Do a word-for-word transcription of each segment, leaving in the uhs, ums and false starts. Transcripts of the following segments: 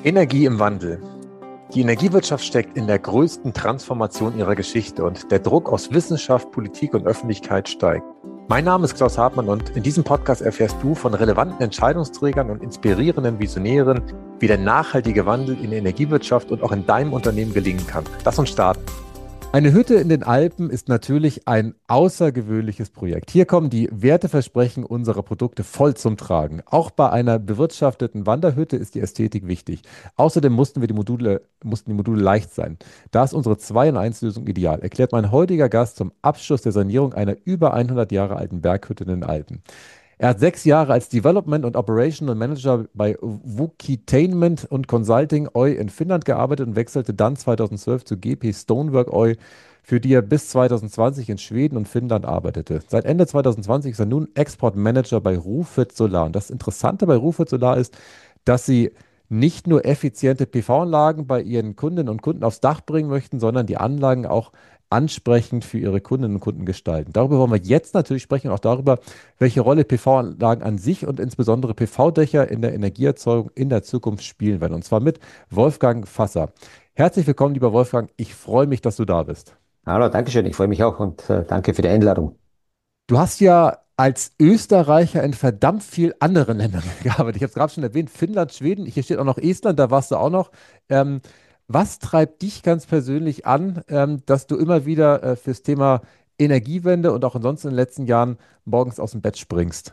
Energie im Wandel. Die Energiewirtschaft steckt in der größten Transformation ihrer Geschichte und der Druck aus Wissenschaft, Politik und Öffentlichkeit steigt. Mein Name ist Klaus Hartmann und in diesem Podcast erfährst du von relevanten Entscheidungsträgern und inspirierenden Visionären, wie der nachhaltige Wandel in der Energiewirtschaft und auch in deinem Unternehmen gelingen kann. Lass uns starten. Eine Hütte in den Alpen ist natürlich ein außergewöhnliches Projekt. Hier kommen die Werteversprechen unserer Produkte voll zum Tragen. Auch bei einer bewirtschafteten Wanderhütte ist die Ästhetik wichtig. Außerdem mussten wir die Module, mussten die Module leicht sein. Da ist unsere zwei in eins Lösung ideal, erklärt mein heutiger Gast zum Abschluss der Sanierung einer über hundert Jahre alten Berghütte in den Alpen. Er hat sechs Jahre als Development und Operational Manager bei Vucitainment und Consulting Oy in Finnland gearbeitet und wechselte dann zweitausendzwölf zu G P Stonework Oy, für die er bis zweitausendzwanzig in Schweden und Finnland arbeitete. Seit Ende zweitausendzwanzig ist er nun Export Manager bei Rufit Solar. Und das Interessante bei Rufit Solar ist, dass sie nicht nur effiziente P V-Anlagen bei ihren Kundinnen und Kunden aufs Dach bringen möchten, sondern die Anlagen auch ansprechend für ihre Kundinnen und Kunden gestalten. Darüber wollen wir jetzt natürlich sprechen und auch darüber, welche Rolle P V-Anlagen an sich und insbesondere P V-Dächer in der Energieerzeugung in der Zukunft spielen werden. Und zwar mit Wolfgang Fasser. Herzlich willkommen, lieber Wolfgang. Ich freue mich, dass du da bist. Hallo, danke schön. Ich freue mich auch und äh, danke für die Einladung. Du hast ja als Österreicher in verdammt viel anderen Ländern gearbeitet. Ich habe es gerade schon erwähnt, Finnland, Schweden, hier steht auch noch Estland, da warst du auch noch. Ähm, was treibt dich ganz persönlich an, ähm, dass du immer wieder äh, fürs Thema Energiewende und auch ansonsten in den letzten Jahren morgens aus dem Bett springst?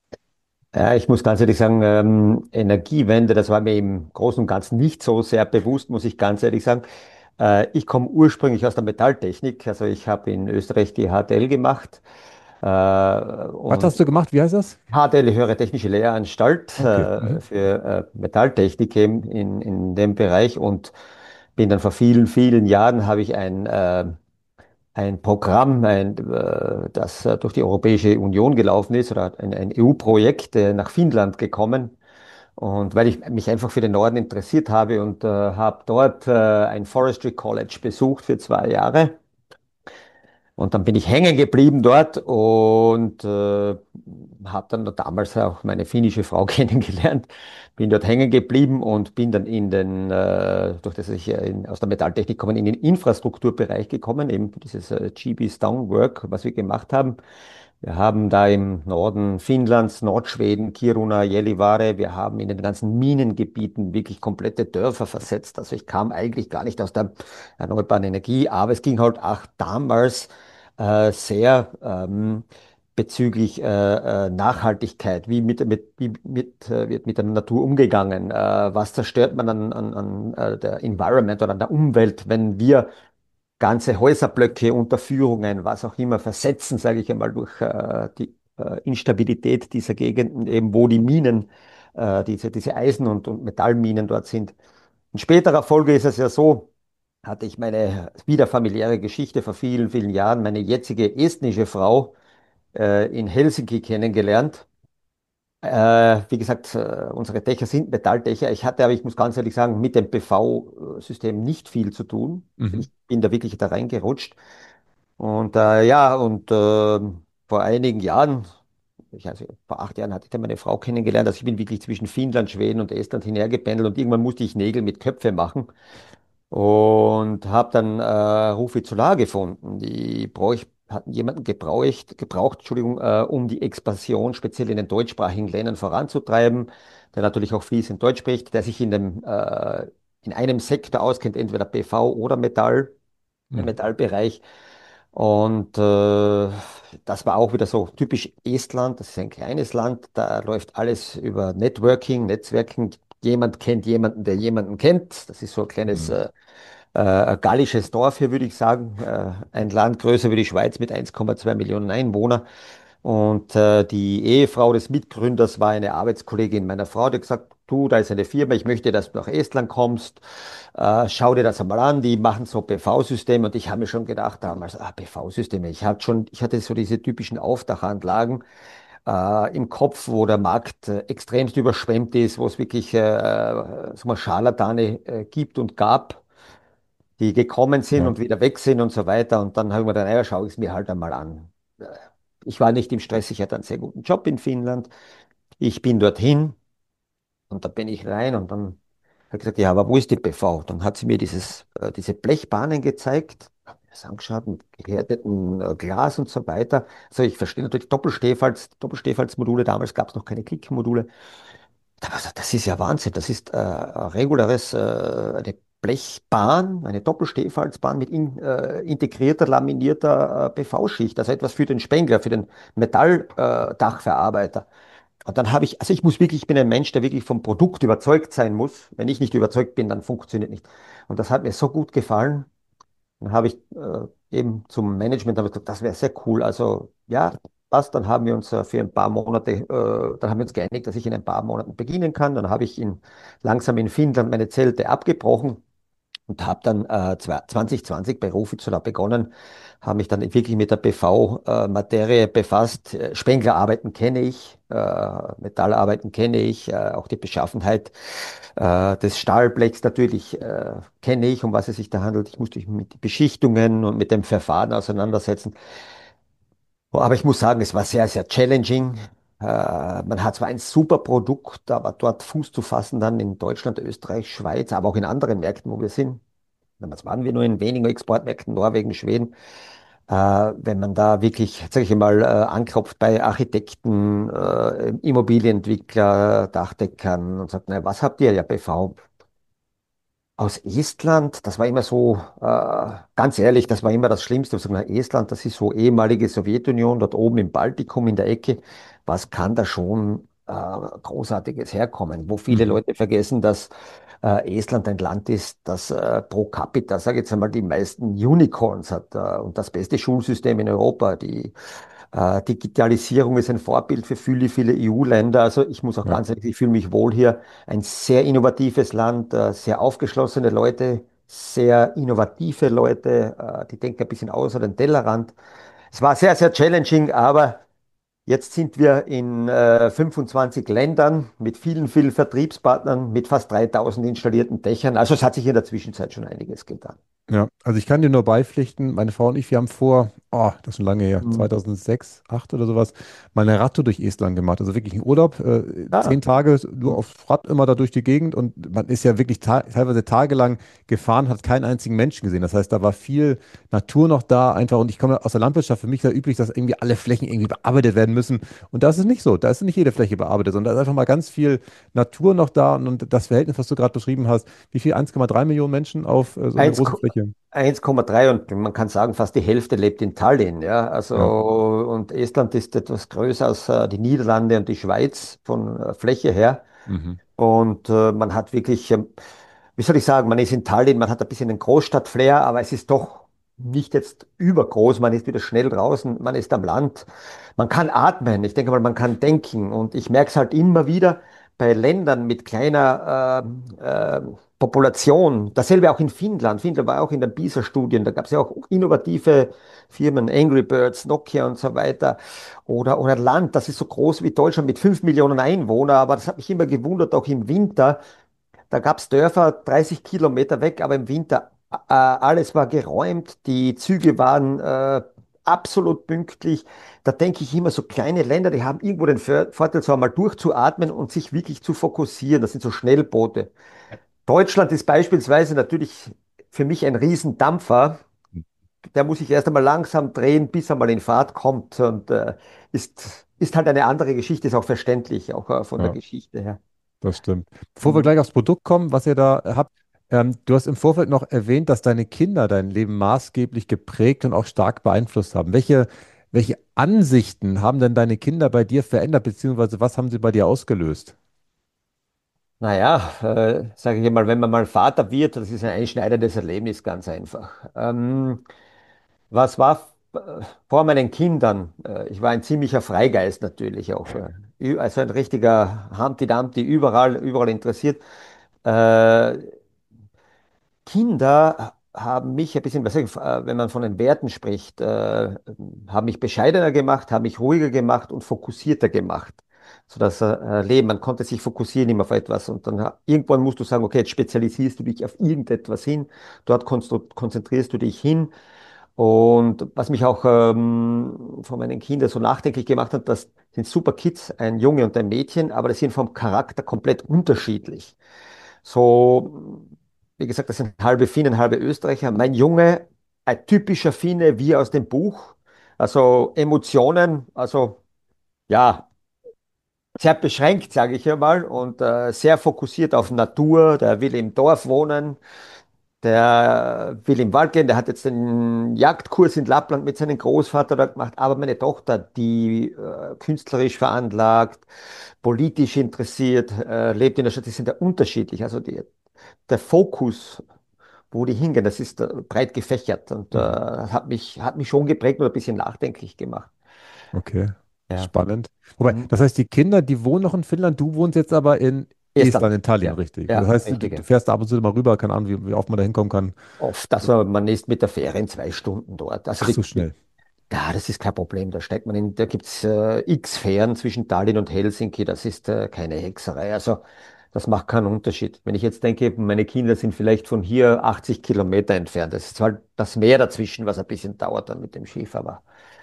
Ja, ich muss ganz ehrlich sagen, ähm, Energiewende, das war mir im Großen und Ganzen nicht so sehr bewusst, muss ich ganz ehrlich sagen. Äh, ich komme ursprünglich aus der Metalltechnik, also ich habe in Österreich die H T L gemacht äh, Was hast und du gemacht? Wie heißt das? H T L, Höhere Technische Lehranstalt Okay. äh, Mhm. für äh, Metalltechnik eben in, in dem Bereich und bin dann vor vielen, vielen Jahren habe ich ein äh, ein Programm, ein, äh, das äh, durch die Europäische Union gelaufen ist, oder ein, ein E U-Projekt äh, nach Finnland gekommen. Und weil ich mich einfach für den Norden interessiert habe und äh, habe dort äh, ein Forestry College besucht für zwei Jahre. Und dann bin ich hängen geblieben dort und äh, habe dann damals auch meine finnische Frau kennengelernt. Bin dort hängen geblieben und bin dann in den, äh, durch das ich äh, in, aus der Metalltechnik komme, in den Infrastrukturbereich gekommen, eben für dieses äh, G B Stonework, was wir gemacht haben. Wir haben da im Norden Finnlands, Nordschweden, Kiruna, Gällivare, wir haben in den ganzen Minengebieten wirklich komplette Dörfer versetzt. Also ich kam eigentlich gar nicht aus der erneuerbaren Energie, aber es ging halt auch damals äh, sehr ähm, bezüglich äh, äh, Nachhaltigkeit. Wie mit, mit, wie mit, äh, wird mit der Natur umgegangen? Äh, was zerstört man an, an, an äh, der Environment oder an der Umwelt, wenn wir ganze Häuserblöcke, Unterführungen, was auch immer versetzen, sage ich einmal, durch äh, die äh, Instabilität dieser Gegenden, eben wo die Minen, äh, diese, diese Eisen- und, und Metallminen dort sind. In späterer Folge ist es ja so, hatte ich meine wieder familiäre Geschichte vor vielen, vielen Jahren, meine jetzige estnische Frau äh, in Helsinki kennengelernt. Äh, wie gesagt, äh, unsere Dächer sind Metalldächer. Ich hatte aber, ich muss ganz ehrlich sagen, mit dem P V-System nicht viel zu tun. Also Mhm. ich bin da wirklich da reingerutscht. Und äh, ja, und äh, vor einigen Jahren, ich, also vor acht Jahren hatte ich dann meine Frau kennengelernt. Also ich bin wirklich zwischen Finnland, Schweden und Estland hinhergependelt und irgendwann musste ich Nägel mit Köpfe machen. Und habe dann äh, Rufit Solar gefunden. Die bräuch, hatten jemanden gebraucht, gebraucht, Entschuldigung, äh, um die Expansion speziell in den deutschsprachigen Ländern voranzutreiben, der natürlich auch fließend Deutsch spricht, der sich in dem, äh, in einem Sektor auskennt, entweder P V oder Metall, im Mhm. Metallbereich. Und äh, das war auch wieder so typisch Estland, das ist ein kleines Land, da läuft alles über Networking, Netzwerken. Jemand kennt jemanden, der jemanden kennt. Das ist so ein kleines Mhm. äh, äh, ein gallisches Dorf hier, würde ich sagen. Äh, ein Land größer wie die Schweiz mit eins Komma zwei Millionen Einwohnern. Und äh, die Ehefrau des Mitgründers war eine Arbeitskollegin meiner Frau, die hat gesagt, du, da ist eine Firma, ich möchte, dass du nach Estland kommst. Äh, schau dir das einmal an, die machen so P V-Systeme. Und ich habe mir schon gedacht damals, ah, P V-Systeme. Ich hatte schon, ich hatte so diese typischen Aufdachanlagen äh, im Kopf, wo der Markt äh, extremst überschwemmt ist, wo es wirklich äh, äh, sag mal, Scharlatane äh, gibt und gab, die gekommen sind Ja. und wieder weg sind und so weiter. Und dann habe ich mir gedacht, naja, schaue ich es mir halt einmal an. Äh, Ich war nicht im Stress, ich hatte einen sehr guten Job in Finnland. Ich bin dorthin und da bin ich rein und dann habe gesagt, ja, aber wo ist die B V? Dann hat sie mir dieses, äh, diese Blechbahnen gezeigt, habe mir das angeschaut mit gehärtetem äh, Glas und so weiter. Also ich verstehe natürlich Doppelstehfalz, Doppelstehfalzmodule, damals gab es noch keine Klickmodule. Da hab ich gesagt, das ist ja Wahnsinn, das ist äh, ein reguläres, äh, eine Blechbahn, eine Doppelstehfalzbahn mit in, äh, integrierter, laminierter äh, B V-Schicht, also etwas für den Spengler, für den Metalldachverarbeiter. Äh, Dachverarbeiter. Und dann habe ich, also ich muss wirklich, ich bin ein Mensch, der wirklich vom Produkt überzeugt sein muss. Wenn ich nicht überzeugt bin, dann funktioniert nicht. Und das hat mir so gut gefallen. Dann habe ich äh, eben zum Management habe ich gesagt, das wäre sehr cool. Also ja, passt. Dann haben wir uns äh, für ein paar Monate, äh, dann haben wir uns geeinigt, dass ich in ein paar Monaten beginnen kann. Dann habe ich in, langsam in Finnland meine Zelte abgebrochen und habe dann äh, zwanzig zwanzig bei Rufizula begonnen, habe mich dann wirklich mit der B V-Materie befasst. Äh, Spenglerarbeiten kenne ich, äh, Metallarbeiten kenne ich, äh, auch die Beschaffenheit äh, des Stahlblechs natürlich äh, kenne ich, um was es sich da handelt. Ich musste mich mit den Beschichtungen und mit dem Verfahren auseinandersetzen. Oh, aber ich muss sagen, es war sehr, sehr challenging. Äh, man hat zwar ein super Produkt, aber dort Fuß zu fassen, dann in Deutschland, Österreich, Schweiz, aber auch in anderen Märkten, wo wir sind. Damals waren wir nur in wenigen Exportmärkten, Norwegen, Schweden. Äh, wenn man da wirklich, sage ich mal, äh, anklopft bei Architekten, äh, Immobilienentwickler, Dachdeckern und sagt, na, was habt ihr? Ja, B V. Aus Estland, das war immer so, äh, ganz ehrlich, das war immer das Schlimmste. Ich sag, na, Estland, das ist so ehemalige Sowjetunion, dort oben im Baltikum in der Ecke. Was kann da schon äh, Großartiges herkommen? Wo viele Mhm. Leute vergessen, dass äh, Estland ein Land ist, das äh, pro capita, sage ich jetzt einmal, die meisten Unicorns hat äh, und das beste Schulsystem in Europa. Die äh, Digitalisierung ist ein Vorbild für viele, viele E U-Länder. Also ich muss auch Ja. ganz ehrlich, ich fühle mich wohl hier. Ein sehr innovatives Land, äh, sehr aufgeschlossene Leute, sehr innovative Leute, äh, die denken ein bisschen außer den Tellerrand. Es war sehr, sehr challenging, aber jetzt sind wir in äh, fünfundzwanzig Ländern mit vielen, vielen Vertriebspartnern, mit fast dreitausend installierten Dächern. Also es hat sich in der Zwischenzeit schon einiges getan. Ja, also ich kann dir nur beipflichten, meine Frau und ich, wir haben vor, oh, das ist schon lange her, Mhm. zweitausendsechs, acht oder sowas, mal eine Radtour durch Estland gemacht. Also wirklich einen Urlaub, äh, zehn Ah, Tage nur auf Rad immer da durch die Gegend und man ist ja wirklich ta teilweise tagelang gefahren, hat keinen einzigen Menschen gesehen. Das heißt, da war viel Natur noch da einfach und ich komme aus der Landwirtschaft, für mich ist da üblich, dass irgendwie alle Flächen irgendwie bearbeitet werden müssen und das ist nicht so, da ist nicht jede Fläche bearbeitet, sondern da ist einfach mal ganz viel Natur noch da und, und das Verhältnis, was du gerade beschrieben hast, wie viel, eins Komma drei Millionen Menschen auf äh, so einer eins, großen Fläche. eins Komma drei und man kann sagen, fast die Hälfte lebt in Tallinn. Ja? Also, Ja. und Estland ist etwas größer als äh, die Niederlande und die Schweiz von äh, Fläche her. Mhm. Und äh, man hat wirklich, ähm, wie soll ich sagen, man ist in Tallinn, man hat ein bisschen den Großstadt-Flair, aber es ist doch nicht jetzt übergroß. Man ist wieder schnell draußen, man ist am Land. Man kann atmen, ich denke mal, man kann denken. Und ich merke es halt immer wieder bei Ländern mit kleiner äh, äh, Population. Dasselbe auch in Finnland. Finnland war auch in den PISA-Studien. Da gab es ja auch innovative Firmen, Angry Birds, Nokia und so weiter. Oder, oder ein Land, das ist so groß wie Deutschland mit fünf Millionen Einwohnern. Aber das hat mich immer gewundert, auch im Winter. Da gab es Dörfer dreißig Kilometer weg, aber im Winter äh, alles war geräumt. Die Züge waren äh, absolut pünktlich. Da denke ich immer, so kleine Länder, die haben irgendwo den Vor- Vorteil, so einmal durchzuatmen und sich wirklich zu fokussieren. Das sind so Schnellboote. Deutschland ist beispielsweise natürlich für mich ein Riesendampfer. Der muss sich erst einmal langsam drehen, bis er mal in Fahrt kommt. Und äh, ist, ist halt eine andere Geschichte, ist auch verständlich, auch äh, von der Ja, Geschichte her. das stimmt. Bevor wir Mhm. gleich aufs Produkt kommen, was ihr da habt, ähm, du hast im Vorfeld noch erwähnt, dass deine Kinder dein Leben maßgeblich geprägt und auch stark beeinflusst haben. Welche, welche Ansichten haben denn deine Kinder bei dir verändert, beziehungsweise was haben sie bei dir ausgelöst? Naja, äh, sage ich mal, wenn man mal Vater wird, das ist ein einschneidendes Erlebnis, ganz einfach. Ähm, was war f- äh, vor meinen Kindern? Äh, ich war ein ziemlicher Freigeist natürlich auch. Äh, ü- also ein richtiger Humpty Dumpty, überall, überall interessiert. Äh, Kinder haben mich ein bisschen, was sag ich, äh, wenn man von den Werten spricht, äh, haben mich bescheidener gemacht, haben mich ruhiger gemacht und fokussierter gemacht. So das äh, Leben, man konnte sich fokussieren immer auf etwas und dann ha- irgendwann musst du sagen, okay, jetzt spezialisierst du dich auf irgendetwas hin, dort konst du, konzentrierst du dich hin. Und was mich auch ähm, von meinen Kindern so nachdenklich gemacht hat, das sind super Kids, ein Junge und ein Mädchen, aber die sind vom Charakter komplett unterschiedlich. So, wie gesagt, das sind halbe Finnen, halbe Österreicher. Mein Junge, ein typischer Finne wie aus dem Buch. Also Emotionen, also ja, sehr beschränkt, sage ich ja mal, und äh, sehr fokussiert auf Natur. Der will im Dorf wohnen, der will im Wald gehen, der hat jetzt den Jagdkurs in Lappland mit seinem Großvater da gemacht. Aber meine Tochter, die äh, künstlerisch veranlagt, politisch interessiert, äh, lebt in der Stadt, die sind ja unterschiedlich. Also die, der Fokus, wo die hingehen, das ist äh, breit gefächert und äh, Mhm. hat mich, hat mich schon geprägt und ein bisschen nachdenklich gemacht. Okay, Ja. spannend. Wobei, Mhm. das heißt, die Kinder, die wohnen noch in Finnland, du wohnst jetzt aber in Estland. Estland, in Tallinn, Ja, richtig. Das ja, heißt, du, richtig. du Ja. fährst da ab und zu mal rüber, keine Ahnung, wie, wie oft man da hinkommen kann. Oft, also man ist mit der Fähre in zwei Stunden dort. Also Ach so die, die, schnell. ja, das ist kein Problem. Da steigt man in, da gibt es äh, x Fähren zwischen Tallinn und Helsinki. Das ist äh, keine Hexerei. Also das macht keinen Unterschied. Wenn ich jetzt denke, meine Kinder sind vielleicht von hier achtzig Kilometer entfernt. Das ist zwar das Meer dazwischen, was ein bisschen dauert dann mit dem Schiff, aber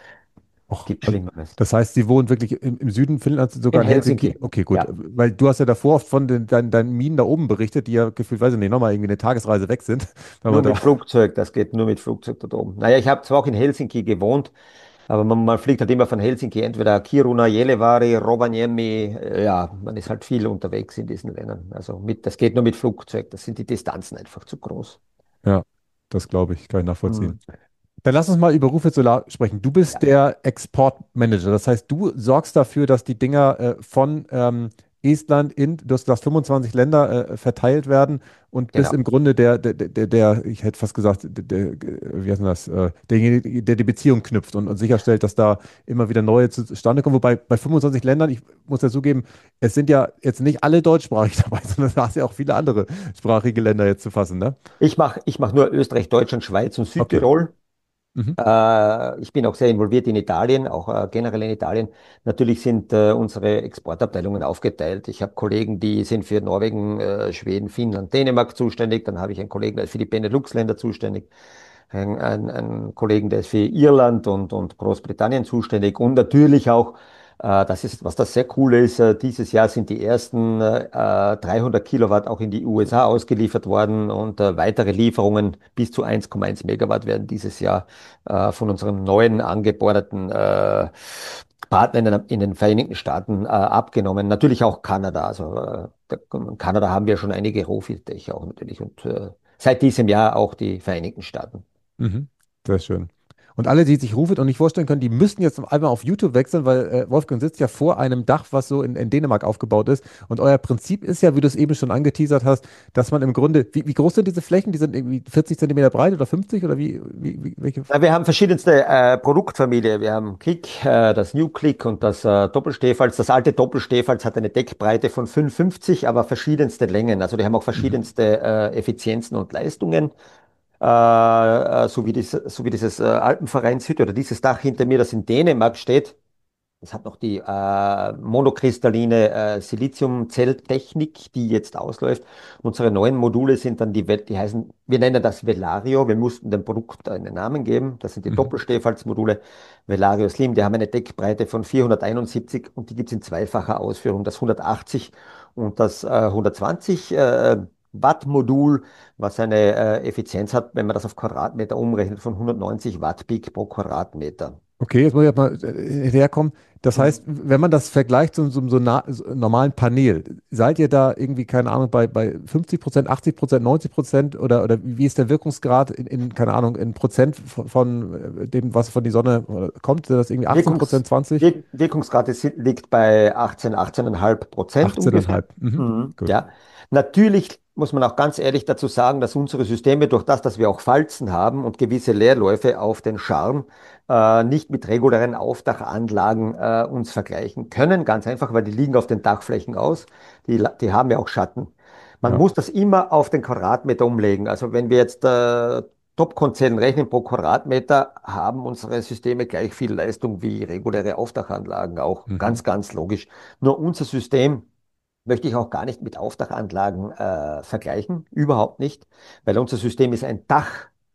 Och, gibt also, Schlimmeres. das heißt, sie wohnen wirklich im, im Süden Finnlands, sogar In in Helsinki. Helsinki, Okay, gut. ja. Weil du hast ja davor oft von den, deinen, deinen Minen da oben berichtet, die ja gefühlt, weiß ich nicht, nochmal irgendwie eine Tagesreise weg sind. Wenn Nur man da mit auch, Flugzeug, das geht nur mit Flugzeug dort oben. Naja, ich habe zwar auch in Helsinki gewohnt, aber man, man fliegt halt immer von Helsinki, entweder Kiruna, Gällivare, Rovaniemi. äh, Ja, man ist halt viel unterwegs in diesen Ländern. Also mit, das geht nur mit Flugzeug, das sind die Distanzen einfach zu groß. ja, das glaube ich, kann ich nachvollziehen. Hm, Dann lass uns mal über Rufit Solar sprechen. Du bist ja, der Exportmanager. Das heißt, du sorgst dafür, dass die Dinger äh, von ähm, Estland in, du hast gesagt, fünfundzwanzig Länder äh, verteilt werden und bist genau. im Grunde der, der, der, der ich hätte fast gesagt, der, der, wie heißt denn das, äh, derjenige, der die Beziehung knüpft und, und sicherstellt, dass da immer wieder neue zustande kommen. Wobei bei fünfundzwanzig Ländern, ich muss ja zugeben, es sind ja jetzt nicht alle deutschsprachig dabei, sondern da hast ja auch viele andere sprachige Länder jetzt zu fassen, ne? Ich mache ich mach nur Österreich, Deutschland, Schweiz und Okay. Südtirol. Mhm. Äh, ich bin auch sehr involviert in Italien, auch äh, generell in Italien. Natürlich sind äh, unsere Exportabteilungen aufgeteilt. Ich habe Kollegen, die sind für Norwegen, äh, Schweden, Finnland, Dänemark zuständig. Dann habe ich einen Kollegen, der ist für die Benelux-Länder zuständig. Ein, ein, einen Kollegen, der ist für Irland und, und Großbritannien zuständig. Und natürlich auch, äh, das ist, was das sehr cool ist, äh, dieses Jahr sind die ersten äh, dreihundert Kilowatt auch in die U S A ausgeliefert worden und äh, weitere Lieferungen bis zu eins Komma eins Megawatt werden dieses Jahr äh, von unserem neuen angebordeten äh, Partner in den, in den Vereinigten Staaten äh, abgenommen. Natürlich auch Kanada. Also äh, da, in Kanada haben wir schon einige Rohfiltdächer auch natürlich und äh, seit diesem Jahr auch die Vereinigten Staaten. Mhm. Sehr schön. Und alle, die sich Rufit und nicht vorstellen können, die müssten jetzt einmal auf YouTube wechseln, weil äh, Wolfgang sitzt ja vor einem Dach, was so in, in Dänemark aufgebaut ist. Und euer Prinzip ist ja, wie du es eben schon angeteasert hast, dass man im Grunde, wie, wie groß sind diese Flächen? Die sind irgendwie vierzig Zentimeter breit oder fünfzig oder wie, wie, wie welche? Ja, wir haben verschiedenste äh, Produktfamilien. Wir haben Click, äh, das New Click und das äh, Doppelstehfalz. Das alte Doppelstehfalz hat eine Deckbreite von fünfundfünfzig, aber verschiedenste Längen. Also die haben auch Mhm. verschiedenste äh, Effizienzen und Leistungen. Äh, äh, so wie, dies, so wie dieses äh, Alpenvereinshütte oder dieses Dach hinter mir, das in Dänemark steht. Es hat noch die äh, monokristalline äh, Siliziumzelltechnik, die jetzt ausläuft. Unsere neuen Module sind dann die, Wel- die heißen, wir nennen das Velario. Wir mussten dem Produkt einen Namen geben. Das sind die Mhm. Doppelstehfalzmodule Velario Slim. Die haben eine Deckbreite von vierhunderteinundsiebzig und die gibt es in zweifacher Ausführung. Das hundertachtzig und das äh, hundertzwanzig äh, Watt Modul, was eine äh, Effizienz hat, wenn man das auf Quadratmeter umrechnet, von hundertneunzig Watt Peak pro Quadratmeter. Okay, jetzt muss ich mal äh, herkommen. Das heißt, wenn man das vergleicht zu so, so, na, so einem normalen Panel, seid ihr da irgendwie, keine Ahnung, bei, bei fünfzig Prozent, achtzig Prozent, neunzig Prozent oder, oder wie ist der Wirkungsgrad in, in, keine Ahnung, in Prozent von, von äh, dem, was von die Sonne äh, kommt? Ist das irgendwie achtzehn Prozent, Wirkungs, zwanzig? Wirk Wirkungsgrad ist, liegt bei achtzehn, achtzehn Komma fünf Prozent ungefähr. achtzehn Komma fünf. Mhm. Mhm, Gut. ja. Natürlich muss man auch ganz ehrlich dazu sagen, dass unsere Systeme durch das, dass wir auch Falzen haben und gewisse Leerläufe auf den Charme, äh, nicht mit regulären Aufdachanlagen äh, uns vergleichen können. Ganz einfach, weil die liegen auf den Dachflächen aus. Die, la- die haben ja auch Schatten. Man Ja. muss das immer auf den Quadratmeter umlegen. Also wenn wir jetzt äh, Top-Konzernen rechnen pro Quadratmeter, haben unsere Systeme gleich viel Leistung wie reguläre Aufdachanlagen auch. Mhm. Ganz, ganz logisch. Nur unser System möchte ich auch gar nicht mit Aufdachanlagen äh, vergleichen. Überhaupt nicht, weil unser System ist ein Dach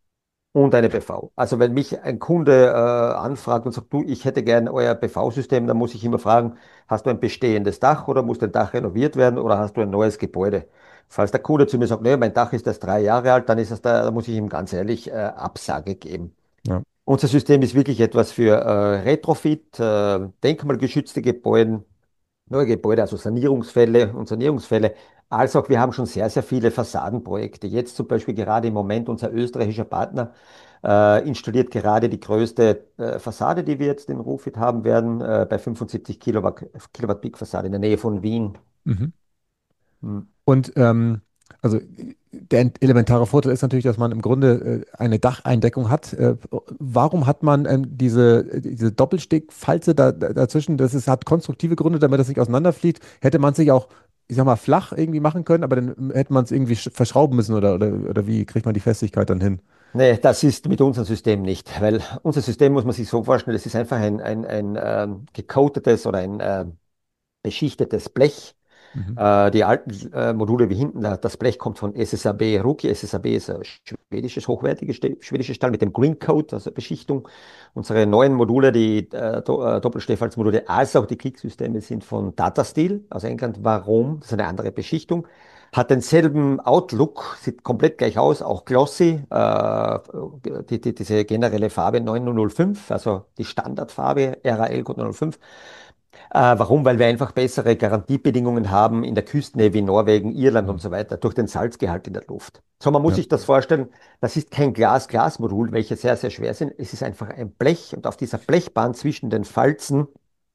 und eine B V. Also wenn mich ein Kunde äh, anfragt und sagt, du, ich hätte gern euer B V-System, dann muss ich immer fragen, hast du ein bestehendes Dach oder muss dein Dach renoviert werden oder hast du ein neues Gebäude? Falls der Kunde zu mir sagt, nee, mein Dach ist erst drei Jahre alt, dann ist es da, da muss ich ihm ganz ehrlich äh, Absage geben. Ja. Unser System ist wirklich etwas für äh, Retrofit, äh, denkmalgeschützte Gebäude, neue Gebäude, also Sanierungsfälle und Sanierungsfälle. Als auch wir haben schon sehr, sehr viele Fassadenprojekte. Jetzt zum Beispiel gerade im Moment unser österreichischer Partner äh, installiert gerade die größte äh, Fassade, die wir jetzt in Rufit haben werden, äh, bei fünfundsiebzig Kilowatt, Kilowatt Peak Fassade in der Nähe von Wien. Mhm. Hm. Und ähm, also der ent- elementare Vorteil ist natürlich, dass man im Grunde äh, eine Dacheindeckung hat. Äh, warum hat man ähm, diese, diese Doppelstegfalze da, da, dazwischen? Das ist, hat konstruktive Gründe, damit das nicht auseinanderfliegt. Hätte man sich auch, ich sag mal, flach irgendwie machen können, aber dann hätte man es irgendwie sch- verschrauben müssen oder, oder, oder wie kriegt man die Festigkeit dann hin? Nee, das ist mit unserem System nicht, weil unser System muss man sich so vorstellen, es ist einfach ein, ein, ein ähm, gecoatetes oder ein ähm, beschichtetes Blech. Mhm. Äh, die alten äh, Module wie hinten, da- das Blech kommt von S S A B Ruki. S S A B ist ein schwedisches, hochwertiges Ste- schwedisches Stahl mit dem Green Coat, also Beschichtung. Unsere neuen Module, die äh, Do äh, Doppelstehfalzmodule, als auch die Kriegssysteme sind von Tata Steel aus England. Warum? Das ist eine andere Beschichtung. Hat denselben Outlook, sieht komplett gleich aus, auch glossy. Äh, die, die, diese generelle Farbe neun null null fünf, also die Standardfarbe R A L Code neun null fünf. Äh, warum? Weil wir einfach bessere Garantiebedingungen haben in der Küstennähe wie Norwegen, Irland und Mhm. so weiter, durch den Salzgehalt in der Luft. So, man muss Ja. sich das vorstellen, das ist kein Glas-Glas-Modul, welche sehr, sehr schwer sind. Es ist einfach ein Blech und auf dieser Blechbahn zwischen den Falzen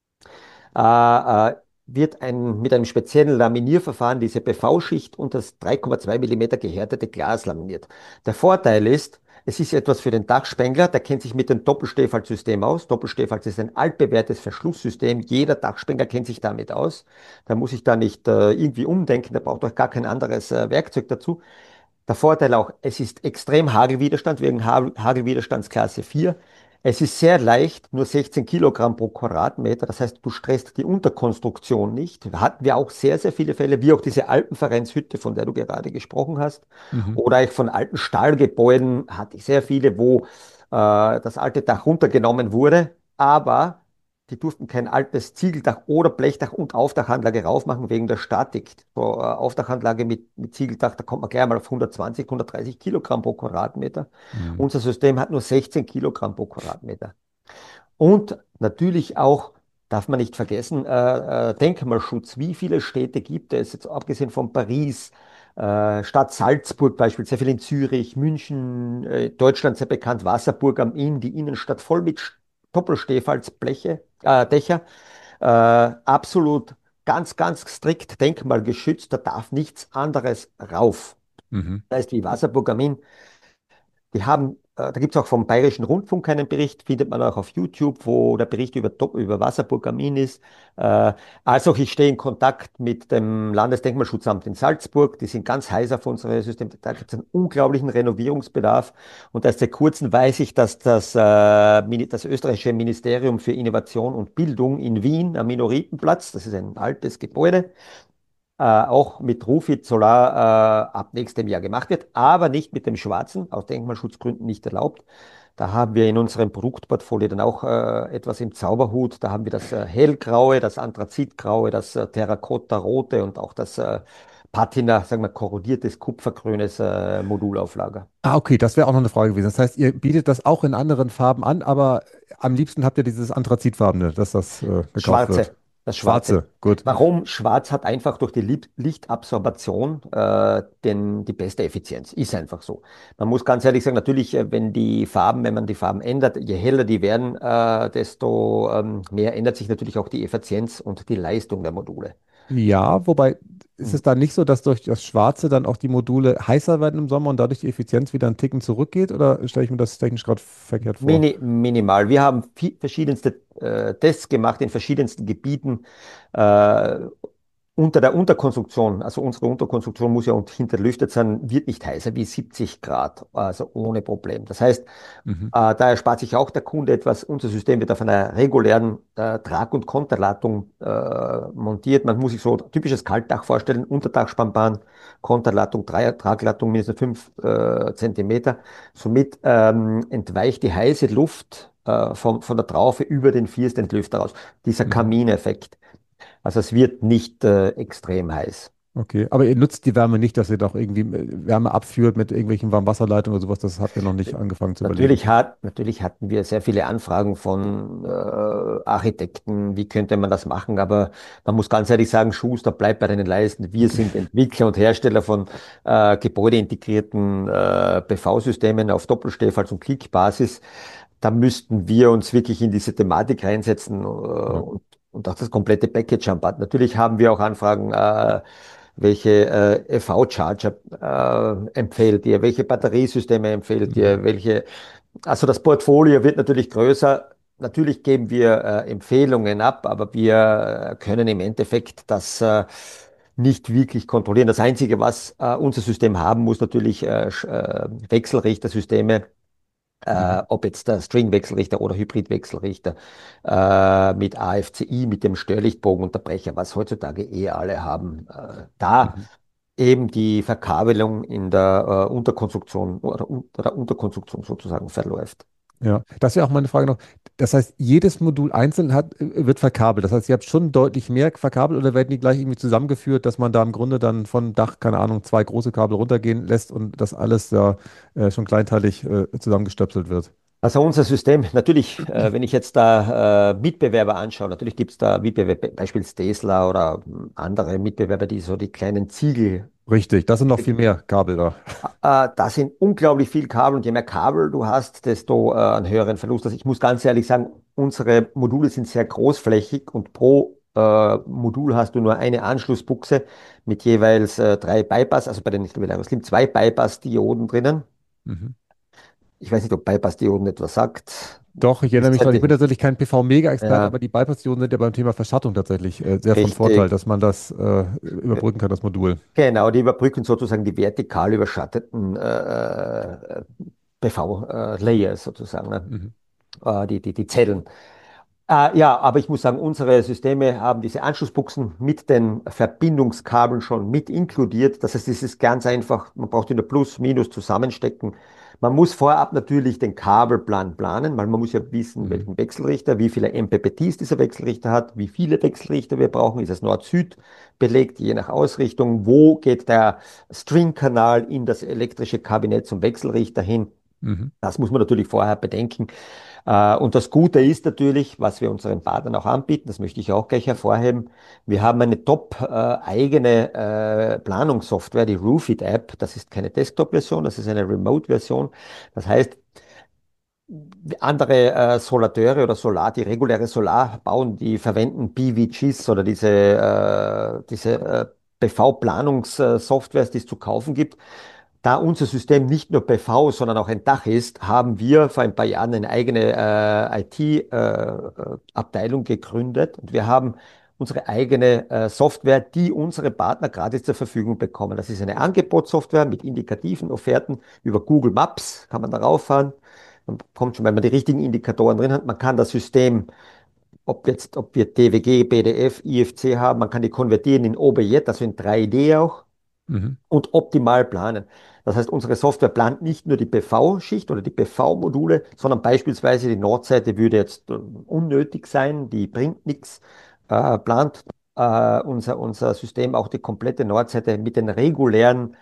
äh, äh, wird ein, mit einem speziellen Laminierverfahren diese P V-Schicht und das drei Komma zwei Millimeter gehärtete Glas laminiert. Der Vorteil ist, es ist etwas für den Dachspengler, der kennt sich mit dem Doppelstehfalzsystem aus. Doppelstehfalz ist ein altbewährtes Verschlusssystem. Jeder Dachspengler kennt sich damit aus. Da muss ich da nicht äh, irgendwie umdenken, der braucht auch gar kein anderes äh, Werkzeug dazu. Der Vorteil auch, es ist extrem Hagelwiderstand wegen Ha- Hagelwiderstandsklasse vier. Es ist sehr leicht, nur sechzehn Kilogramm pro Quadratmeter. Das heißt, du stresst die Unterkonstruktion nicht. Da hatten wir auch sehr, sehr viele Fälle, wie auch diese Alpenvereinshütte, von der du gerade gesprochen hast. Mhm. Oder ich von alten Stahlgebäuden hatte ich sehr viele, wo äh, das alte Dach runtergenommen wurde, aber die durften kein altes Ziegeldach oder Blechdach und Aufdachanlage raufmachen wegen der Statik. So, äh, Aufdachanlage mit, mit Ziegeldach, da kommt man gleich mal auf hundertzwanzig, hundertdreißig Kilogramm pro Quadratmeter. Mhm. Unser System hat nur sechzehn Kilogramm pro Quadratmeter. Und natürlich auch, darf man nicht vergessen, äh, äh, Denkmalschutz. Wie viele Städte gibt es, jetzt abgesehen von Paris, äh, Stadt Salzburg beispielsweise, sehr viel in Zürich, München, äh, Deutschland sehr bekannt, Wasserburg am Inn, die Innenstadt voll mit Sch- Doppelstehfalzbleche, äh, Dächer, äh, absolut ganz, ganz strikt denkmalgeschützt, da darf nichts anderes rauf. Mhm. Das heißt, wie Wasserburg am Inn, die haben, äh, da gibt es auch vom Bayerischen Rundfunk einen Bericht, findet man auch auf YouTube, wo der Bericht über, Top- über Wasserburg am Inn ist. Äh, also ich stehe in Kontakt mit dem Landesdenkmalschutzamt in Salzburg. Die sind ganz heiß auf unsere Systeme. Da gibt es einen unglaublichen Renovierungsbedarf. Und erst seit kurzem weiß ich, dass das, äh, Mini- das österreichische Ministerium für Innovation und Bildung in Wien am Minoritenplatz, das ist ein altes Gebäude, äh, auch mit Rufit Solar äh, ab nächstem Jahr gemacht wird, aber nicht mit dem Schwarzen, aus Denkmalschutzgründen nicht erlaubt. Da haben wir in unserem Produktportfolio dann auch äh, etwas im Zauberhut. Da haben wir das äh, Hellgraue, das Anthrazitgraue, das äh, Terrakotta-Rote und auch das äh, Patina, sagen wir, korrodiertes kupfergrünes äh, Modulauflager. Ah, okay, das wäre auch noch eine Frage gewesen. Das heißt, ihr bietet das auch in anderen Farben an, aber am liebsten habt ihr dieses Anthrazitfarbene, dass das äh, gekauft wird. Schwarze, das Schwarze. Schwarze, gut. Warum? Schwarz hat einfach durch die Lieb- Lichtabsorption äh, den, die beste Effizienz. Ist einfach so. Man muss ganz ehrlich sagen, natürlich, äh, wenn die Farben, wenn man die Farben ändert, je heller die werden, äh, desto ähm, mehr ändert sich natürlich auch die Effizienz und die Leistung der Module. Ja, wobei ist es Mhm. da nicht so, dass durch das Schwarze dann auch die Module heißer werden im Sommer und dadurch die Effizienz wieder einen Ticken zurückgeht? Oder stelle ich mir das technisch gerade verkehrt vor? Mini, minimal. Wir haben vi- verschiedenste äh, Tests gemacht in verschiedensten Gebieten. Äh, Unter der Unterkonstruktion, also unsere Unterkonstruktion muss ja und hinterlüftet sein, wird nicht heißer wie siebzig Grad, also ohne Problem. Das heißt, Mhm. äh, da erspart sich auch der Kunde etwas. Unser System wird auf einer regulären äh, Trag- und Konterladung äh, montiert. Man muss sich so ein typisches Kaltdach vorstellen, Unterdachspannbahn, Konterladung, Dreier, Tragladung mindestens fünf äh, Zentimeter. Somit ähm, entweicht die heiße Luft äh, von, von der Traufe über den Vierst Entlüfter raus. Dieser Mhm. Kamineffekt. Also es wird nicht äh, extrem heiß. Okay, aber ihr nutzt die Wärme nicht, dass ihr doch irgendwie äh, Wärme abführt mit irgendwelchen Warmwasserleitungen oder sowas. Das habt ihr noch nicht angefangen zu überlegen. Natürlich hat, natürlich hatten wir sehr viele Anfragen von äh, Architekten, wie könnte man das machen, aber man muss ganz ehrlich sagen, Schuster, bleibt bei deinen Leisten. Wir Okay. sind Entwickler und Hersteller von äh, gebäudeintegrierten äh, P V-Systemen auf Doppelstehfalls- und Klickbasis. Da müssten wir uns wirklich in diese Thematik reinsetzen äh, Ja. und, und auch das komplette Package anpassen. Natürlich haben wir auch Anfragen, äh, welche äh, E V-Charger äh, empfehlt ihr, welche Batteriesysteme empfehlt Mhm. ihr, welche, also das Portfolio wird natürlich größer. Natürlich geben wir äh, Empfehlungen ab, aber wir äh, können im Endeffekt das äh, nicht wirklich kontrollieren. Das Einzige, was äh, unser System haben muss, natürlich äh, Sch- äh, Wechselrichtersysteme, Mhm. äh, ob jetzt der String-Wechselrichter oder Hybrid-Wechselrichter äh, mit A F C I, mit dem Störlichtbogenunterbrecher, was heutzutage eh alle haben. Äh, da Mhm. eben die Verkabelung in der äh, Unterkonstruktion oder unter der Unterkonstruktion sozusagen verläuft. Ja, das wäre auch meine Frage noch. Das heißt, jedes Modul einzeln hat, äh, wird verkabelt. Das heißt, ihr habt schon deutlich mehr verkabelt oder werden die gleich irgendwie zusammengeführt, dass man da im Grunde dann vom Dach, keine Ahnung, zwei große Kabel runtergehen lässt und das alles ja äh, schon kleinteilig äh, zusammengestöpselt wird? Also unser System, natürlich, äh, wenn ich jetzt da äh, Mitbewerber anschaue, natürlich gibt es da Mitbewerber, beispielsweise Tesla oder hm, andere Mitbewerber, die so die kleinen Ziegel. Richtig, das sind noch viel mehr Kabel da. Äh, da sind unglaublich viel Kabel und je mehr Kabel du hast, desto äh, einen höheren Verlust. Also ich muss ganz ehrlich sagen, unsere Module sind sehr großflächig und pro äh, Modul hast du nur eine Anschlussbuchse mit jeweils äh, drei Bypass, also bei den Slim zwei Bypass-Dioden drinnen. Mhm. Ich weiß nicht, ob Bypass-Dioden etwas sagt. Doch, ich Das erinnere mich dran. Ich bin Z- tatsächlich kein P V-Mega-Experte, Ja, aber die Bypass-Dioden sind ja beim Thema Verschattung tatsächlich äh, sehr von Vorteil, richtig. dass man das äh, überbrücken kann, das Modul. Genau, die überbrücken sozusagen die vertikal überschatteten äh, P V-Layers sozusagen, ne? Mhm. Äh, die, die, die Zellen. Äh, ja, aber ich muss sagen, unsere Systeme haben diese Anschlussbuchsen mit den Verbindungskabeln schon mit inkludiert. Das heißt, es ist ganz einfach, man braucht nur Plus, Minus zusammenstecken. Man muss vorab natürlich den Kabelplan planen, weil man muss ja wissen, Mhm. welchen Wechselrichter, wie viele M P P Ts dieser Wechselrichter hat, wie viele Wechselrichter wir brauchen, ist es Nord-Süd belegt, je nach Ausrichtung, wo geht der Stringkanal in das elektrische Kabinett zum Wechselrichter hin. Mhm. Das muss man natürlich vorher bedenken. Äh, Und das Gute ist natürlich, was wir unseren Partnern auch anbieten, das möchte ich auch gleich hervorheben. Wir haben eine top äh, eigene äh, Planungssoftware, die Roofit-App. Das ist keine Desktop-Version, das ist eine Remote-Version. Das heißt, andere äh, Solateure oder Solar, die reguläre Solar bauen, die verwenden B V Gs oder diese, äh, diese äh, P V-Planungssoftwares, die es zu kaufen gibt. Da unser System nicht nur P V, sondern auch ein Dach ist, haben wir vor ein paar Jahren eine eigene äh, I T-Abteilung gegründet und wir haben unsere eigene äh, Software, die unsere Partner gratis zur Verfügung bekommen. Das ist eine Angebotssoftware mit indikativen Offerten über Google Maps, kann man darauf fahren. Man kommt schon, weil man die richtigen Indikatoren drin hat. Man kann das System, ob jetzt, ob wir D W G, B D F, I F C haben, man kann die konvertieren in O B J, also in drei D auch Mhm. und optimal planen. Das heißt, unsere Software plant nicht nur die P V-Schicht oder die P V-Module, sondern beispielsweise die Nordseite würde jetzt äh, unnötig sein, die bringt nichts. Äh, plant äh, unser, unser System auch die komplette Nordseite mit den regulären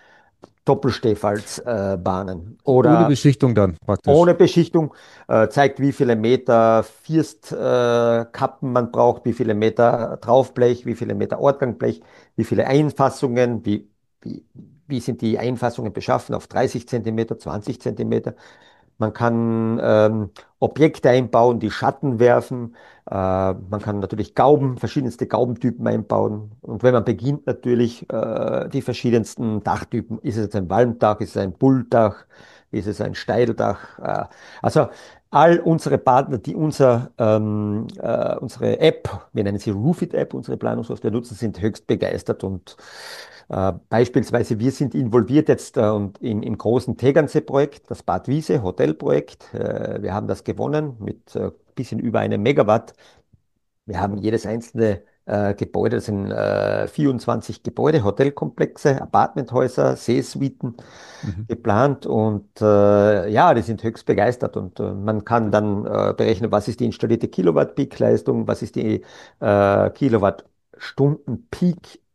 Doppelstehfaltsbahnen Ohne oder Beschichtung dann praktisch. ohne Beschichtung, äh, zeigt, wie viele Meter Firstkappen äh, Kappen man braucht, wie viele Meter Traufblech, wie viele Meter Ortgangblech, wie viele Einfassungen, wie, wie, wie sind die Einfassungen beschaffen auf dreißig Zentimeter, zwanzig Zentimeter. Man kann ähm, Objekte einbauen, die Schatten werfen. Äh, man kann natürlich Gauben, verschiedenste Gaubentypen einbauen. Und wenn man beginnt, natürlich äh, die verschiedensten Dachtypen. Ist es jetzt ein Walmdach, ist es ein Bulldach, ist es ein Steildach? Äh, also all unsere Partner, die unser, ähm, äh, unsere App, wir nennen sie Roofit-App, unsere Planungssoftware nutzen, sind höchst begeistert und äh, beispielsweise, wir sind involviert jetzt äh, und im, im großen Tegernsee-Projekt, das Bad Wiese Hotelprojekt. Äh, wir haben das gewonnen mit äh, bisschen über einem Megawatt. Wir haben jedes einzelne äh, Gebäude, das sind äh, vierundzwanzig Gebäude, Hotelkomplexe, Apartmenthäuser, Seesuiten Mhm. geplant und äh, ja, die sind höchst begeistert und äh, man kann dann äh, berechnen, was ist die installierte Kilowatt-Peak-Leistung, was ist die äh, Kilowattstunden-Peak-Leistung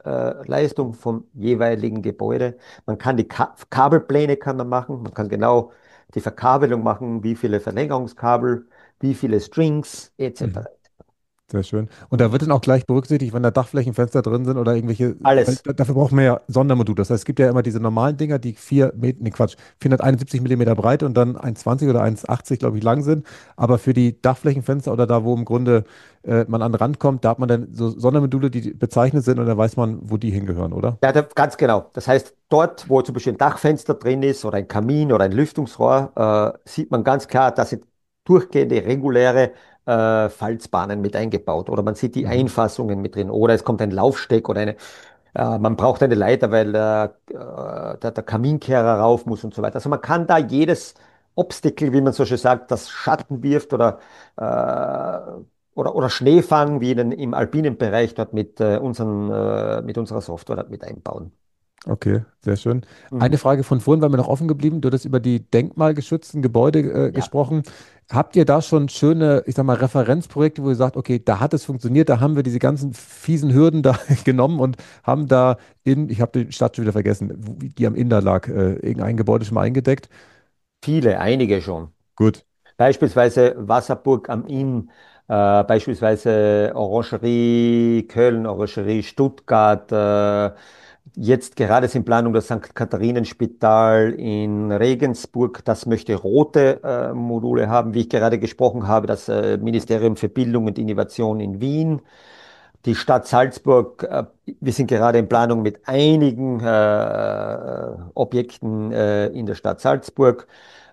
Leistung vom jeweiligen Gebäude. Man kann die Ka Kabelpläne kann man machen, man kann genau die Verkabelung machen, wie viele Verlängerungskabel, wie viele Strings Mhm. et cetera. Sehr schön. Und da wird dann auch gleich berücksichtigt, wenn da Dachflächenfenster drin sind oder irgendwelche, weil Alles. da- dafür braucht man ja Sondermodule. Das heißt, es gibt ja immer diese normalen Dinger, die vier Meter, nee, Quatsch, vierhunderteinundsiebzig Millimeter breit und dann eins Komma zwanzig oder eins Komma achtzig, glaube ich, lang sind. Aber für die Dachflächenfenster oder da, wo im Grunde äh, man an den Rand kommt, da hat man dann so Sondermodule, die bezeichnet sind und dann weiß man, wo die hingehören, oder? Ja, da, ganz genau. Das heißt, dort, wo zum Beispiel ein Dachfenster drin ist oder ein Kamin oder ein Lüftungsrohr, äh, sieht man ganz klar, da sind durchgehende, reguläre äh, Falzbahnen mit eingebaut. Oder man sieht die Mhm. Einfassungen mit drin. Oder es kommt ein Laufsteg oder eine, äh, man braucht eine Leiter, weil äh, der, der Kaminkehrer rauf muss und so weiter. Also man kann da jedes Obstacle, wie man so schön sagt, das Schatten wirft oder äh, oder, oder Schneefang, wie in, den- im alpinen Bereich dort mit, äh, unseren, äh, mit unserer Software dort mit einbauen. Okay, sehr schön. Mhm. Eine Frage von vorhin war mir noch offen geblieben. Du hattest über die denkmalgeschützten Gebäude äh, Ja, gesprochen. Habt ihr da schon schöne, ich sag mal, Referenzprojekte, wo ihr sagt, okay, da hat es funktioniert, da haben wir diese ganzen fiesen Hürden da genommen und haben da in, ich habe die Stadt schon wieder vergessen, wo- die am Inder lag, äh, irgendein Gebäude schon mal eingedeckt? viele, einige schon. Gut. Beispielsweise Wasserburg am Inn, äh, beispielsweise Orangerie Köln, Orangerie Stuttgart. Äh, jetzt gerade ist in Planung das Sankt Katharinenspital in Regensburg. Das möchte rote äh, Module haben, wie ich gerade gesprochen habe. Das äh, Ministerium für Bildung und Innovation in Wien. Die Stadt Salzburg, äh, wir sind gerade in Planung mit einigen äh, Objekten äh, in der Stadt Salzburg.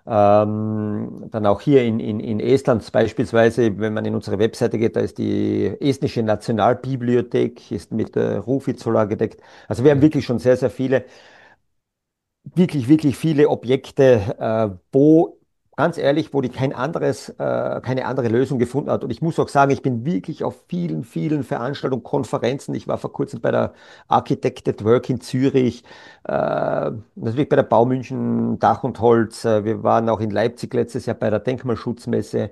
Ähm, dann auch hier in, in, in Estland beispielsweise, wenn man in unsere Webseite geht, da ist die estnische Nationalbibliothek, ist mit äh, Rufi-Zolla gedeckt. Also wir haben wirklich schon sehr, sehr viele wirklich, wirklich viele Objekte, äh, wo, ganz ehrlich, wo die kein anderes, äh, keine andere Lösung gefunden hat. Und ich muss auch sagen, ich bin wirklich auf vielen, vielen Veranstaltungen, Konferenzen. Ich war vor kurzem bei der Architect at Work in Zürich, äh, natürlich bei der Baumünchen Dach und Holz. Äh, wir waren auch in Leipzig letztes Jahr bei der Denkmalschutzmesse.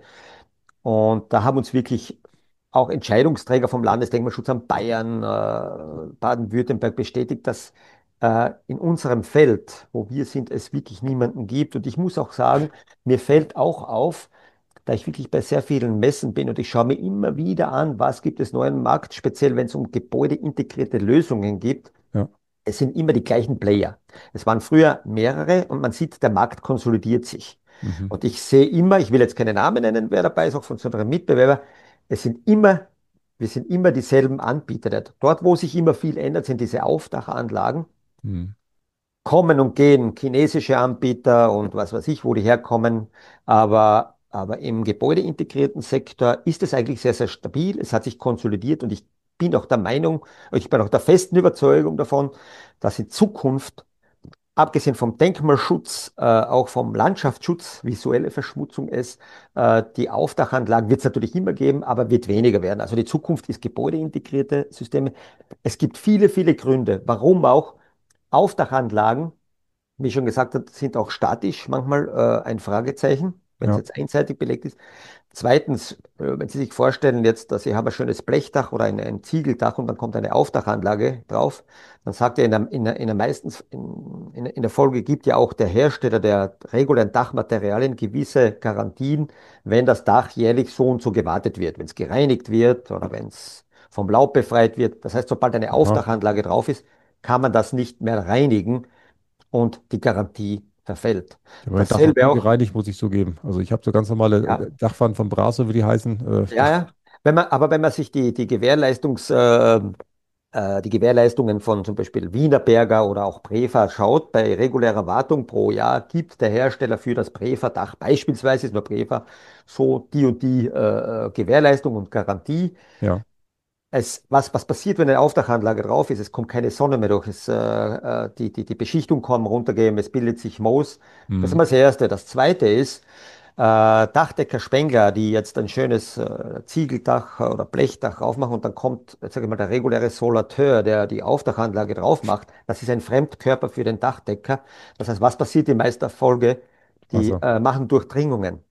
Und da haben uns wirklich auch Entscheidungsträger vom Landesdenkmalschutzamt Bayern, äh, Baden-Württemberg bestätigt, dass äh, in unserem Feld, wo wir sind, es wirklich niemanden gibt. Und ich muss auch sagen, mir fällt auch auf, da ich wirklich bei sehr vielen Messen bin und ich schaue mir immer wieder an, was gibt es neu im Markt, speziell wenn es um gebäudeintegrierte Lösungen geht. Ja. Es sind immer die gleichen Player. Es waren früher mehrere und man sieht, der Markt konsolidiert sich. Mhm. Und ich sehe immer, ich will jetzt keine Namen nennen, wer dabei ist, auch von unseren Mitbewerbern, es sind immer, wir sind immer dieselben Anbieter. Dort, wo sich immer viel ändert, sind diese Aufdachanlagen. Mhm. Kommen und gehen, chinesische Anbieter und was weiß ich, wo die herkommen. Aber, aber im gebäudeintegrierten Sektor ist es eigentlich sehr, sehr stabil. Es hat sich konsolidiert und ich bin auch der Meinung, ich bin auch der festen Überzeugung davon, dass in Zukunft, abgesehen vom Denkmalschutz, äh, auch vom Landschaftsschutz, visuelle Verschmutzung ist, äh, die Aufdachanlagen wird es natürlich immer geben, aber wird weniger werden. Also die Zukunft ist gebäudeintegrierte Systeme. Es gibt viele, viele Gründe, warum auch Aufdachanlagen, wie ich schon gesagt habe, sind auch statisch manchmal äh, ein Fragezeichen, wenn es Ja. jetzt einseitig belegt ist. Zweitens, äh, wenn Sie sich vorstellen jetzt, dass Sie haben ein schönes Blechdach oder ein, ein Ziegeldach und dann kommt eine Aufdachanlage drauf, dann sagt er in der, in der, in der meistens in, in, in der Folge gibt ja auch der Hersteller der regulären Dachmaterialien gewisse Garantien, wenn das Dach jährlich so und so gewartet wird, wenn es gereinigt wird oder wenn es vom Laub befreit wird. Das heißt, sobald eine Aha. Aufdachanlage drauf ist, kann man das nicht mehr reinigen und die Garantie verfällt. Ich habe mein Dach noch Dasselbe nie auch, gereinigt, muss ich zugeben. Also ich habe so ganz normale ja, äh, Dachpfannen von Braso, wie die heißen. Äh, ja, das, ja. Wenn man, aber wenn man sich die, die Gewährleistungs, äh, äh, die Gewährleistungen von zum Beispiel Wienerberger oder auch Prefa schaut, bei regulärer Wartung pro Jahr gibt der Hersteller für das Prefa-Dach, beispielsweise ist nur Prefa, so die und die äh, äh, Gewährleistung und Garantie. ja. Es, was, was passiert, wenn eine Aufdachanlage drauf ist? Es kommt keine Sonne mehr durch. Es, äh, äh, die, die, die Beschichtung kann runtergehen, es bildet sich Moos. Das ist Mhm. immer das Erste. Das Zweite ist, äh, Dachdecker Spengler, die jetzt ein schönes äh, Ziegeldach oder Blechdach raufmachen und dann kommt, jetzt sage ich mal, der reguläre Solateur, der die Aufdachanlage drauf macht. Das ist ein Fremdkörper für den Dachdecker. Das heißt, was passiert in meister Folge? Die Wasser. äh, machen Durchdringungen.